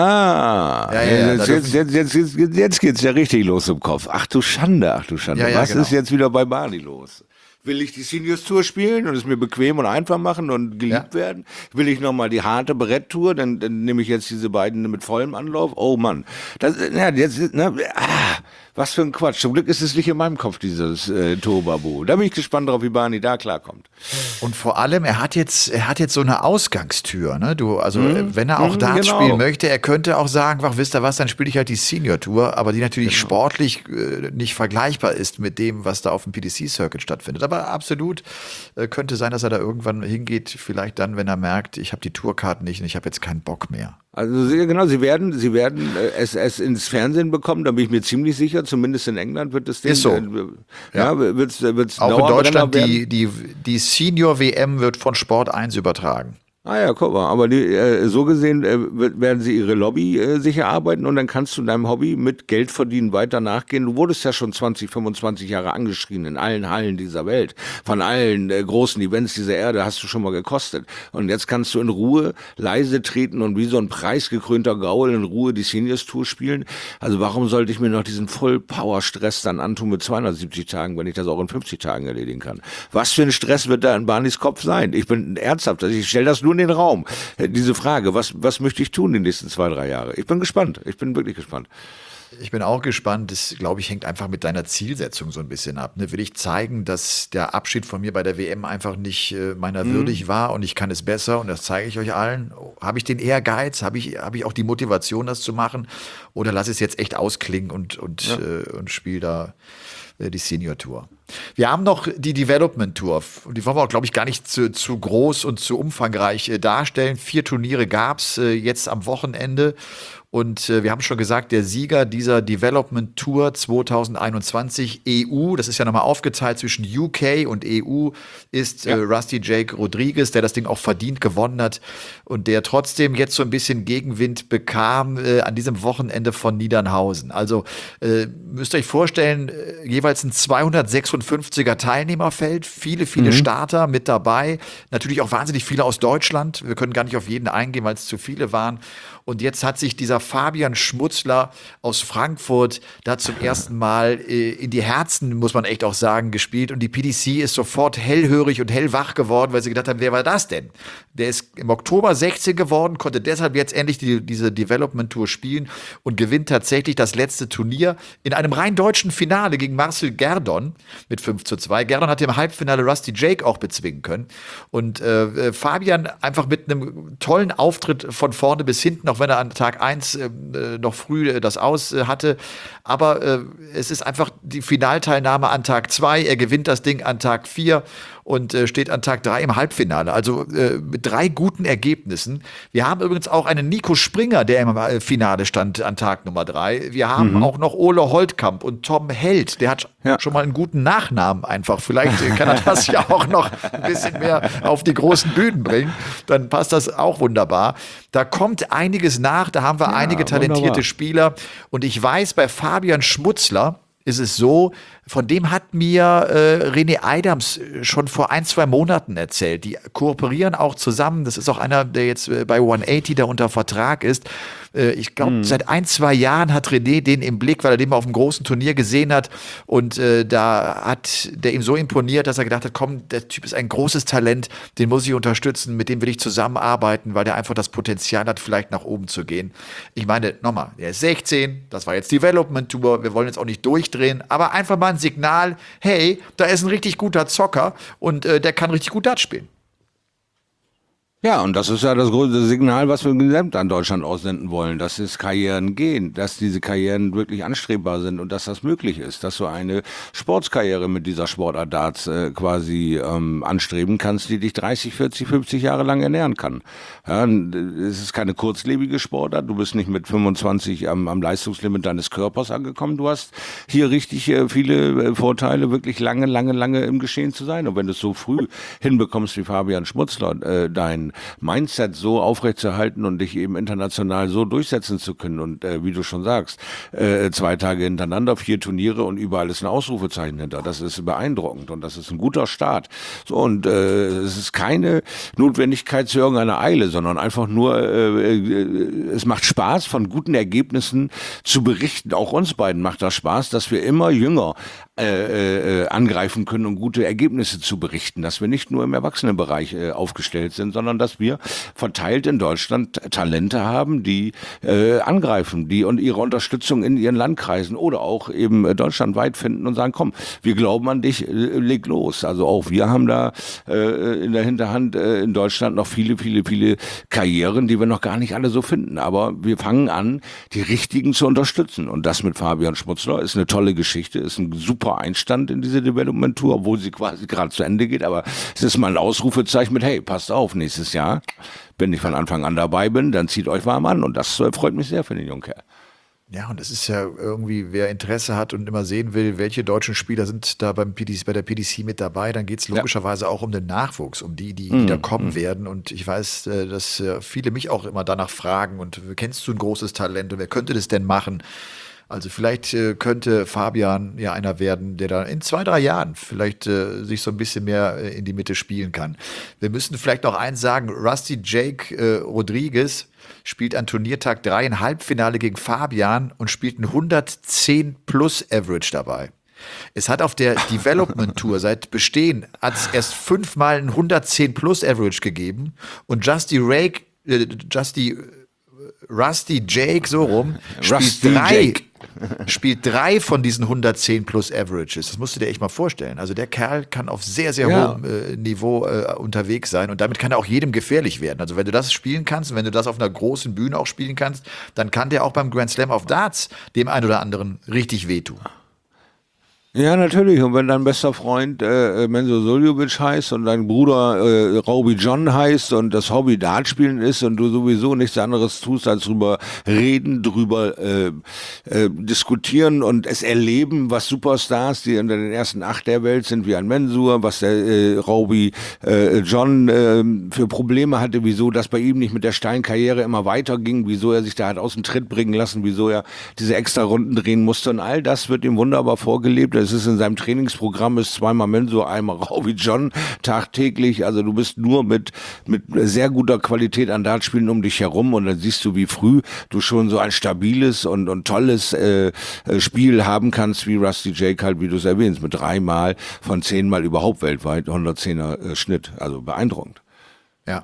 Ah, ja, ja, ja, jetzt, jetzt, jetzt, jetzt, jetzt, jetzt geht's ja richtig los im Kopf. Ach du Schande, ach du Schande. Ja, ja, Was genau. ist jetzt wieder bei Barney los? Will ich die Seniors Tour spielen und es mir bequem und einfach machen und geliebt Ja. werden? Will ich nochmal die harte Brett-Tour? Dann, dann nehme ich jetzt diese beiden mit vollem Anlauf. Oh Mann. Das, ja, jetzt, ne, ah, was für ein Quatsch. Zum Glück ist es nicht in meinem Kopf, dieses äh, Tohuwabohu. Da bin ich gespannt drauf, wie Barney da klarkommt. Und vor allem, er hat jetzt, er hat jetzt so eine Ausgangstür, ne? Du, also äh, wenn er auch Mhm, Darts genau. spielen möchte, er könnte auch sagen, ach, wisst ihr was, dann spiele ich halt die Senior Tour, aber die natürlich Genau. sportlich äh, nicht vergleichbar ist mit dem, was da auf dem P D C-Circuit stattfindet. Aber absolut äh, könnte sein, dass er da irgendwann hingeht, vielleicht dann, wenn er merkt, ich habe die Tourcard nicht und ich habe jetzt keinen Bock mehr. Also sie, genau, sie werden, sie werden äh, es, es ins Fernsehen bekommen, da bin ich mir ziemlich sicher. Zumindest in England wird es Ist so. Äh, ja, wird's, wird's Auch in Deutschland, werden. die, die, die Senior-W M wird von Sport eins übertragen. Ah ja, guck mal, aber die, äh, so gesehen äh, wird- werden sie ihre Lobby äh, sicher arbeiten und dann kannst du deinem Hobby mit Geld verdienen weiter nachgehen. Du wurdest ja schon zwanzig, fünfundzwanzig Jahre angeschrien in allen Hallen dieser Welt. Von allen äh, großen Events dieser Erde hast du schon mal gekostet. Und jetzt kannst du in Ruhe leise treten und wie so ein preisgekrönter Gaul in Ruhe die Seniors Tour spielen. Also warum sollte ich mir noch diesen Voll-Power-Stress dann antun mit zweihundertsiebzig Tagen, wenn ich das auch in fünfzig Tagen erledigen kann? Was für ein Stress wird da in Barneys Kopf sein? Ich bin ernsthaft, also ich stelle das nur in den Raum. Äh, Diese Frage, was, was möchte ich tun die nächsten zwei, drei Jahre? Ich bin gespannt. Ich bin wirklich gespannt. Ich bin auch gespannt. Das, glaube ich, hängt einfach mit deiner Zielsetzung so ein bisschen ab. Ne? Will ich zeigen, dass der Abschied von mir bei der W M einfach nicht äh, meiner würdig war und ich kann es besser und das zeige ich euch allen? Habe ich den Ehrgeiz? Habe ich, habe ich auch die Motivation, das zu machen? Oder lass es jetzt echt ausklingen und, und, äh, und spiele da äh, die Senior Tour? Wir haben noch die Development Tour. Die wollen wir auch, glaube ich, gar nicht zu, zu groß und zu umfangreich äh, darstellen. Vier Turniere gab es äh, jetzt am Wochenende. Und äh, wir haben schon gesagt, der Sieger dieser Development Tour zwanzig einundzwanzig E U, das ist ja nochmal aufgeteilt zwischen U K und E U, ist Ja. äh, Rusty Jake Rodriguez, der das Ding auch verdient gewonnen hat und der trotzdem jetzt so ein bisschen Gegenwind bekam äh, an diesem Wochenende von Niedernhausen. Also äh, müsst ihr euch vorstellen, äh, jeweils ein zweihundertsechsundfünfziger Teilnehmerfeld, viele, viele Starter mit dabei, natürlich auch wahnsinnig viele aus Deutschland. Wir können gar nicht auf jeden eingehen, weil es zu viele waren. Und jetzt hat sich dieser Fabian Schmutzler aus Frankfurt da zum ersten Mal äh, in die Herzen, muss man echt auch sagen, gespielt. Und die P D C ist sofort hellhörig und hellwach geworden, weil sie gedacht haben, wer war das denn? Der ist im Oktober sechzehn geworden, konnte deshalb jetzt endlich die, diese Development Tour spielen und gewinnt tatsächlich das letzte Turnier in einem rein deutschen Finale gegen Marcel Gerdon mit fünf zu zwei. Gerdon hat im Halbfinale Rusty Jake auch bezwingen können. Und äh, Fabian einfach mit einem tollen Auftritt von vorne bis hinten, auch wenn er an Tag eins äh, noch früh äh, das aus äh, hatte. Aber äh, es ist einfach die Finalteilnahme an Tag zwei. Er gewinnt das Ding an Tag vier und äh, steht an Tag drei im Halbfinale. Also äh, mit drei guten Ergebnissen. Wir haben übrigens auch einen Nico Springer, der im äh, Finale stand an Tag Nummer drei. Wir haben auch noch Ole Holtkamp und Tom Held. Der hat Ja. schon mal einen guten Nachnamen einfach. Vielleicht äh, kann er das ja auch noch ein bisschen mehr auf die großen Bühnen bringen. Dann passt das auch wunderbar. Da kommt einiges nach. Da haben wir einige talentierte wunderbar. Spieler. Und ich weiß, bei Fabian Schmutzler ist es so, von dem hat mir äh, René Adams schon vor ein, zwei Monaten erzählt. Die kooperieren auch zusammen. Das ist auch einer, der jetzt äh, bei hundertachtzig da unter Vertrag ist. Äh, ich glaube, seit ein, zwei Jahren hat René den im Blick, weil er den mal auf einem großen Turnier gesehen hat. Und äh, da hat der ihm so imponiert, dass er gedacht hat, komm, der Typ ist ein großes Talent, den muss ich unterstützen, mit dem will ich zusammenarbeiten, weil der einfach das Potenzial hat, vielleicht nach oben zu gehen. Ich meine, nochmal, er ist sechzehn, das war jetzt Development Tour, wir wollen jetzt auch nicht durchdrehen, aber einfach mal ein Signal, hey, da ist ein richtig guter Zocker und äh, der kann richtig gut Dart spielen. Ja, und das ist ja das große Signal, was wir gesamt an Deutschland aussenden wollen, dass es Karrieren gehen, dass diese Karrieren wirklich anstrebbar sind und dass das möglich ist, dass du eine Sportskarriere mit dieser Sportart Darts äh, quasi ähm, anstreben kannst, die dich dreißig, vierzig, fünfzig Jahre lang ernähren kann. Ja, es ist keine kurzlebige Sportart, du bist nicht mit fünfundzwanzig am, am Leistungslimit deines Körpers angekommen, du hast hier richtig äh, viele äh, Vorteile, wirklich lange, lange, lange im Geschehen zu sein. Und wenn du es so früh hinbekommst wie Fabian Schmutzler, äh, dein dein Mindset so aufrechtzuerhalten und dich eben international so durchsetzen zu können. Und äh, wie du schon sagst, äh, zwei Tage hintereinander, vier Turniere und überall ist ein Ausrufezeichen hinter. Das ist beeindruckend und das ist ein guter Start. So, und äh, es ist keine Notwendigkeit zu irgendeiner Eile, sondern einfach nur, äh, äh, es macht Spaß, von guten Ergebnissen zu berichten. Auch uns beiden macht das Spaß, dass wir immer jünger äh, äh, angreifen können, um gute Ergebnisse zu berichten. Dass wir nicht nur im Erwachsenenbereich äh, aufgestellt sind, sondern dass wir verteilt in Deutschland Talente haben, die äh, angreifen, die und ihre Unterstützung in ihren Landkreisen oder auch eben äh, deutschlandweit finden und sagen, komm, wir glauben an dich, äh, leg los. Also auch wir haben da äh, in der Hinterhand äh, in Deutschland noch viele, viele, viele Karrieren, die wir noch gar nicht alle so finden. Aber wir fangen an, die Richtigen zu unterstützen. Und das mit Fabian Schmutzler ist eine tolle Geschichte, ist ein super Einstand in diese Development Tour, obwohl sie quasi gerade zu Ende geht. Aber es ist mal ein Ausrufezeichen mit, hey, passt auf, nächstes Jahr, wenn ich von Anfang an dabei bin, dann zieht euch warm an. Und das äh, freut mich sehr für den jungen Kerl. Ja, und es ist ja irgendwie, wer Interesse hat und immer sehen will, welche deutschen Spieler sind da beim P D C, bei der P D C mit dabei, dann geht es logischerweise ja auch um den Nachwuchs, um die, die mm, wieder kommen mm. werden. Und ich weiß, dass viele mich auch immer danach fragen, und kennst du ein großes Talent und wer könnte das denn machen? Also vielleicht äh, könnte Fabian ja einer werden, der da in zwei, drei Jahren vielleicht äh, sich so ein bisschen mehr äh, in die Mitte spielen kann. Wir müssen vielleicht noch eins sagen, Rusty Jake äh, Rodriguez spielt an Turniertag drei ein Halbfinale gegen Fabian und spielt ein hundertzehn plus Average dabei. Es hat auf der Development Tour seit Bestehen hat es erst fünfmal ein hundertzehn plus Average gegeben und Justy Rake, äh, Justy Rusty Jake, so rum, spielt Rusty drei, Jake. spielt drei von diesen hundertzehn plus Averages. Das musst du dir echt mal vorstellen. Also der Kerl kann auf sehr, sehr Ja. hohem äh, Niveau äh, unterwegs sein und damit kann er auch jedem gefährlich werden. Also wenn du das spielen kannst und wenn du das auf einer großen Bühne auch spielen kannst, dann kann der auch beim Grand Slam of Darts dem einen oder anderen richtig wehtun. Ja, natürlich. Und wenn dein bester Freund äh, Menzo Suljovic heißt und dein Bruder äh, Roby John heißt und das Hobby Dartspielen ist und du sowieso nichts anderes tust, als drüber reden, drüber äh, äh, diskutieren und es erleben, was Superstars, die unter den ersten acht der Welt sind, wie ein Mensur, was der äh, Roby äh, John äh, für Probleme hatte, wieso das bei ihm nicht mit der Steinkarriere immer weiterging, wieso er sich da hat aus dem Tritt bringen lassen, wieso er diese extra Runden drehen musste und all das wird ihm wunderbar vorgelebt. Es ist in seinem Trainingsprogramm, ist zweimal Mensur, einmal Roby John tagtäglich. Also du bist nur mit mit sehr guter Qualität an Dartspielen um dich herum und dann siehst du, wie früh du schon so ein stabiles und, und tolles äh, Spiel haben kannst, wie Rusty Jake halt, wie du es erwähnst, mit dreimal von zehnmal überhaupt weltweit hundertzehner äh, Schnitt. Also beeindruckend. Ja.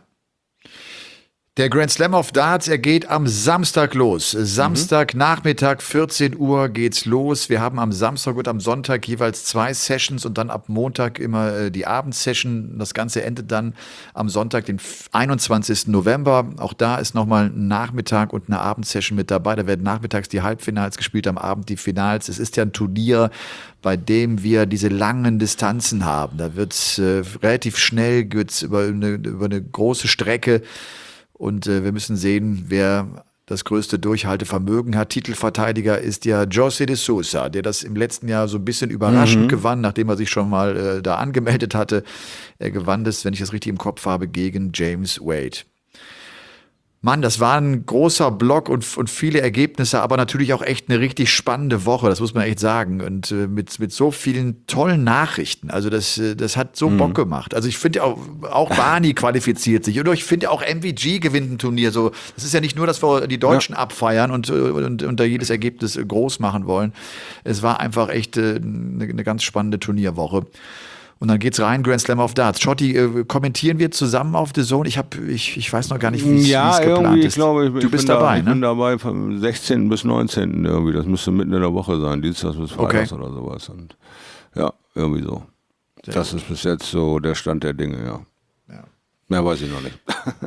Der Grand Slam of Darts, er geht am Samstag los. Samstagnachmittag, vierzehn Uhr geht's los. Wir haben am Samstag und am Sonntag jeweils zwei Sessions und dann ab Montag immer äh, die Abendsession. Das Ganze endet dann am Sonntag, den einundzwanzigsten November. Auch da ist nochmal ein Nachmittag und eine Abendsession mit dabei. Da werden nachmittags die Halbfinals gespielt, am Abend die Finals. Es ist ja ein Turnier, bei dem wir diese langen Distanzen haben. Da wird's äh, relativ schnell, geht's über eine, über eine große Strecke. Und äh, wir müssen sehen, wer das größte Durchhaltevermögen hat. Titelverteidiger ist ja José de Sousa, der das im letzten Jahr so ein bisschen überraschend mhm. gewann, nachdem er sich schon mal äh, da angemeldet hatte. Er gewann das, wenn ich das richtig im Kopf habe, gegen James Wade. Mann, das war ein großer Block und, und viele Ergebnisse, aber natürlich auch echt eine richtig spannende Woche, das muss man echt sagen. Und äh, mit, mit so vielen tollen Nachrichten. Also das, das hat so mhm. Bock gemacht. Also ich finde auch, auch Barney qualifiziert sich. Und ich finde auch M V G gewinnt ein Turnier. So, das ist ja nicht nur, dass wir die Deutschen ja. abfeiern und, und, und da jedes Ergebnis groß machen wollen. Es war einfach echt äh, eine, eine ganz spannende Turnierwoche. Und dann geht's rein, Grand Slam of Darts. Schotti, äh, kommentieren wir zusammen auf The Zone? Ich, hab, ich, ich weiß noch gar nicht, wie es ja, geplant ist. Ich glaube, ich, du ich bist bin dabei, da, ich ne? bin dabei vom sechzehnten bis neunzehnten irgendwie. Das müsste mitten in der Woche sein, Dienstags bis Freitags okay. oder sowas. Und ja, irgendwie so. Sehr das gut. Ist bis jetzt so der Stand der Dinge, ja. ja. Mehr weiß ich noch nicht.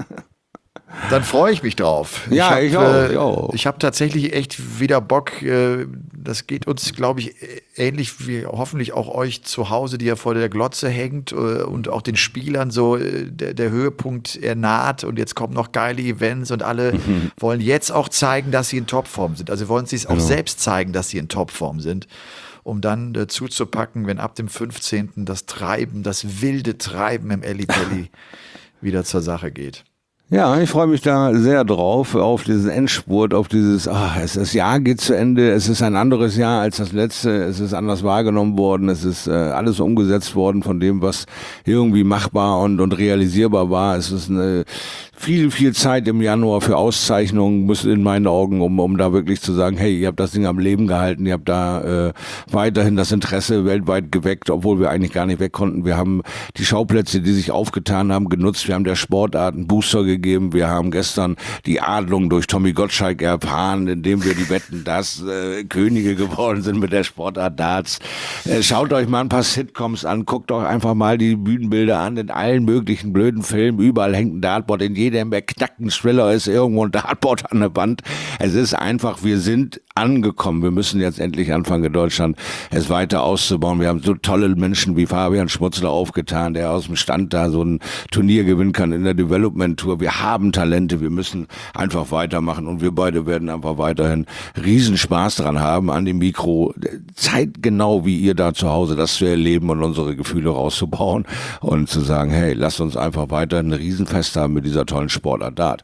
Dann freue ich mich drauf. Ja, ich, hab, ich auch. Äh, ich auch. Ich habe tatsächlich echt wieder Bock. Äh, das geht uns, glaube ich, ähnlich wie hoffentlich auch euch zu Hause, die ja vor der Glotze hängt äh, und auch den Spielern so. Äh, der, der Höhepunkt, er naht und jetzt kommen noch geile Events und alle mhm. wollen jetzt auch zeigen, dass sie in Topform sind. Also wollen sie es auch genau. selbst zeigen, dass sie in Topform sind. Um dann äh, zuzupacken, wenn ab dem fünfzehnten das Treiben, das wilde Treiben im Ellipelli wieder zur Sache geht. Ja, ich freue mich da sehr drauf, auf diesen Endspurt, auf dieses, ach, es, das Jahr geht zu Ende, es ist ein anderes Jahr als das letzte, es ist anders wahrgenommen worden, es ist äh, alles umgesetzt worden von dem, was irgendwie machbar und, und realisierbar war. Es ist eine viel, viel Zeit im Januar für Auszeichnungen, muss in meinen Augen, um, um da wirklich zu sagen, hey, ihr habt das Ding am Leben gehalten, ihr habt da äh, weiterhin das Interesse weltweit geweckt, obwohl wir eigentlich gar nicht weg konnten. Wir haben die Schauplätze, die sich aufgetan haben, genutzt, wir haben der Sportart einen Booster gegeben. Gegeben. Wir haben gestern die Adlung durch Tommy Gottschalk erfahren, indem wir die Wetten, dass äh, Könige geworden sind mit der Sportart Darts. Äh, schaut euch mal ein paar Sitcoms an, guckt euch einfach mal die Bühnenbilder an, in allen möglichen blöden Filmen, überall hängt ein Dartboard, in jedem beknackten Thriller ist irgendwo ein Dartboard an der Wand. Es ist einfach, wir sind angekommen. Wir müssen jetzt endlich anfangen, in Deutschland es weiter auszubauen. Wir haben so tolle Menschen wie Fabian Schmutzler aufgetan, der aus dem Stand da so ein Turnier gewinnen kann in der Development Tour. Wir haben Talente, wir müssen einfach weitermachen und wir beide werden einfach weiterhin Riesenspaß dran haben, an dem Mikro zeitgenau wie ihr da zu Hause das zu erleben und unsere Gefühle rauszubauen und zu sagen, hey, lasst uns einfach weiterhin ein Riesenfest haben mit dieser tollen Sportart Dart.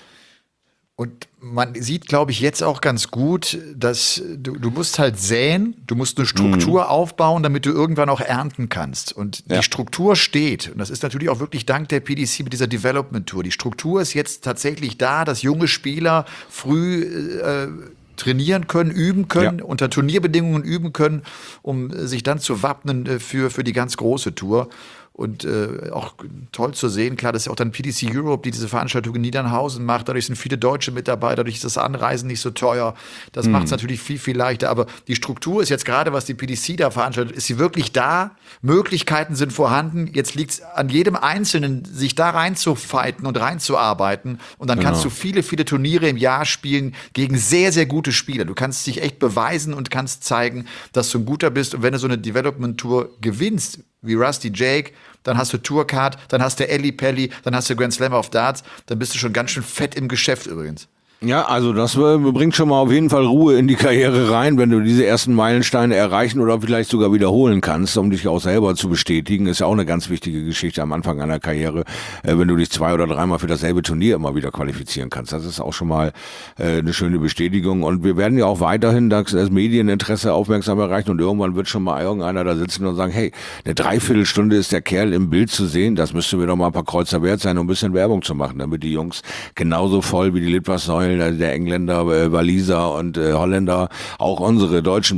Und man sieht, glaube ich, jetzt auch ganz gut, dass du, du musst halt säen, du musst eine Struktur mhm. aufbauen, damit du irgendwann auch ernten kannst. Und die ja. Struktur steht. Und das ist natürlich auch wirklich dank der P D C mit dieser Development Tour. Die Struktur ist jetzt tatsächlich da, dass junge Spieler früh äh, trainieren können, üben können, ja. unter Turnierbedingungen üben können, um sich dann zu wappnen äh, für, für die ganz große Tour. Und äh, auch toll zu sehen, klar, das ist ja auch dann P D C Europe, die diese Veranstaltung in Niedernhausen macht. Dadurch sind viele Deutsche mit dabei, dadurch ist das Anreisen nicht so teuer. Das mhm. macht es natürlich viel, viel leichter. Aber die Struktur ist jetzt gerade, was die P D C da veranstaltet, ist sie wirklich da. Möglichkeiten sind vorhanden. Jetzt liegt es an jedem Einzelnen, sich da reinzufighten und reinzuarbeiten. Und dann genau. kannst du viele, viele Turniere im Jahr spielen gegen sehr, sehr gute Spieler. Du kannst dich echt beweisen und kannst zeigen, dass du ein guter bist. Und wenn du so eine Development Tour gewinnst, wie Rusty Jake, dann hast du Tourcard, dann hast du Ellie Pelli, dann hast du Grand Slam of Darts, dann bist du schon ganz schön fett im Geschäft übrigens. Ja, also das äh, bringt schon mal auf jeden Fall Ruhe in die Karriere rein, wenn du diese ersten Meilensteine erreichen oder vielleicht sogar wiederholen kannst, um dich auch selber zu bestätigen. Ist ja auch eine ganz wichtige Geschichte am Anfang einer Karriere, äh, wenn du dich zwei oder dreimal für dasselbe Turnier immer wieder qualifizieren kannst. Das ist auch schon mal äh, eine schöne Bestätigung. Und wir werden ja auch weiterhin das, das Medieninteresse aufmerksam erreichen und irgendwann wird schon mal irgendeiner da sitzen und sagen, hey, eine Dreiviertelstunde ist der Kerl im Bild zu sehen, das müsste mir doch mal ein paar Kreuzer wert sein, um ein bisschen Werbung zu machen, damit die Jungs genauso voll wie die Litfaßsäulen der Engländer, äh, Waliser und äh, Holländer, auch unsere deutschen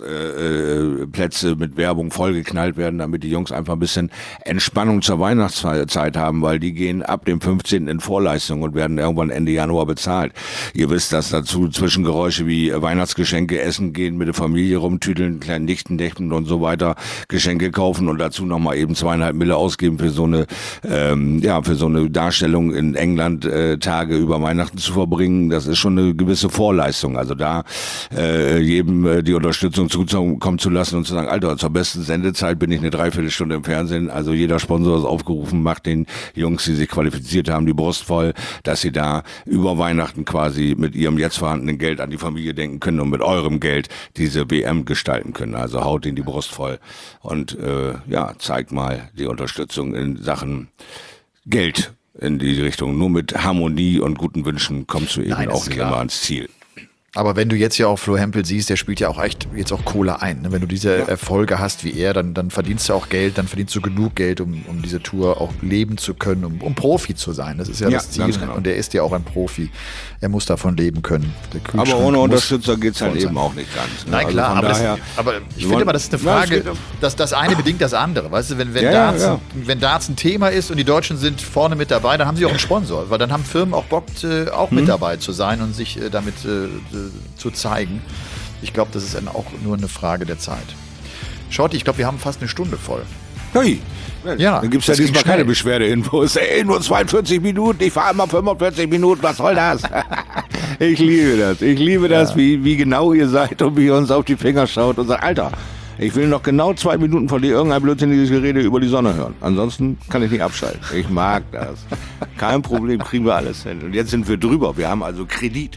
Brustplätze äh, mit Werbung vollgeknallt werden, damit die Jungs einfach ein bisschen Entspannung zur Weihnachtszeit haben, weil die gehen ab dem fünfzehnten in Vorleistung und werden irgendwann Ende Januar bezahlt. Ihr wisst, dass dazu Zwischengeräusche wie Weihnachtsgeschenke essen gehen, mit der Familie rumtüdeln, kleinen Nichten, Nächten und so weiter, Geschenke kaufen und dazu nochmal eben zweieinhalb Mille ausgeben für so eine, ähm, ja, für so eine Darstellung in England, äh, Tage über Weihnachten zu verbringen. Das ist schon eine gewisse Vorleistung. Also da äh, jedem äh, die Unterstützung zukommen zu lassen und zu sagen, Alter, zur besten Sendezeit bin ich eine Dreiviertelstunde im Fernsehen. Also jeder Sponsor ist aufgerufen, macht den Jungs, die sich qualifiziert haben, die Brust voll, dass sie da über Weihnachten quasi mit ihrem jetzt vorhandenen Geld an die Familie denken können und mit eurem Geld diese W M gestalten können. Also haut ihnen die Brust voll und äh, ja, zeigt mal die Unterstützung in Sachen Geld in die Richtung. Nur mit Harmonie und guten Wünschen kommst du eben Nein, auch nicht immer ans Ziel. Aber wenn du jetzt ja auch Flo Hempel siehst, der spielt ja auch echt jetzt auch Kohle ein. Ne? Wenn du diese ja. Erfolge hast wie er, dann, dann verdienst du auch Geld, dann verdienst du genug Geld, um, um diese Tour auch leben zu können, um, um Profi zu sein. Das ist ja, ja das Ziel. Genau. Und er ist ja auch ein Profi. Er muss davon leben können. Aber ohne Unterstützer geht es halt eben auch nicht ganz. Ne? Nein, klar. Also aber, daher, das, aber ich finde immer, das ist eine Frage, ja, dass das eine bedingt das andere. Weißt du, wenn, wenn, ja, Darts, ja. wenn Darts ein Thema ist und die Deutschen sind vorne mit dabei, dann haben sie auch einen Sponsor. Weil dann haben Firmen auch Bock, äh, auch hm. mit dabei zu sein und sich äh, damit äh, zu zeigen. Ich glaube, das ist dann auch nur eine Frage der Zeit. Schaut, ich glaube, wir haben fast eine Stunde voll. Hey, ja, dann gibt es ja diesmal keine Beschwerdeinfos. Ey, nur zweiundvierzig Minuten, ich fahre immer fünfundvierzig Minuten, was soll das? Ich liebe das, ich liebe das, ja. wie, wie genau ihr seid und wie ihr uns auf die Finger schaut und sagt, Alter, ich will noch genau zwei Minuten von dir irgendein blödsinniges Gerede über die Sonne hören. Ansonsten kann ich nicht abschalten. Ich mag das. Kein Problem, kriegen wir alles hin. Und jetzt sind wir drüber, wir haben also Kredit.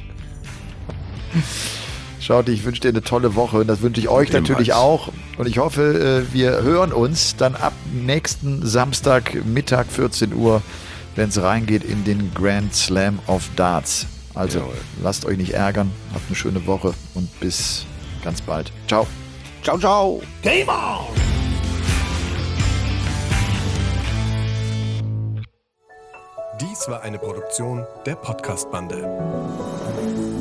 Schaut, ich wünsche dir eine tolle Woche und das wünsche ich euch natürlich auch. Und ich hoffe, wir hören uns dann ab nächsten Samstag Mittag vierzehn Uhr wenn es reingeht in den Grand Slam of Darts. Also Jawohl. lasst euch nicht ärgern, habt eine schöne Woche und bis ganz bald. Ciao. Ciao, ciao. Game on! Dies war eine Produktion der Podcast-Bande.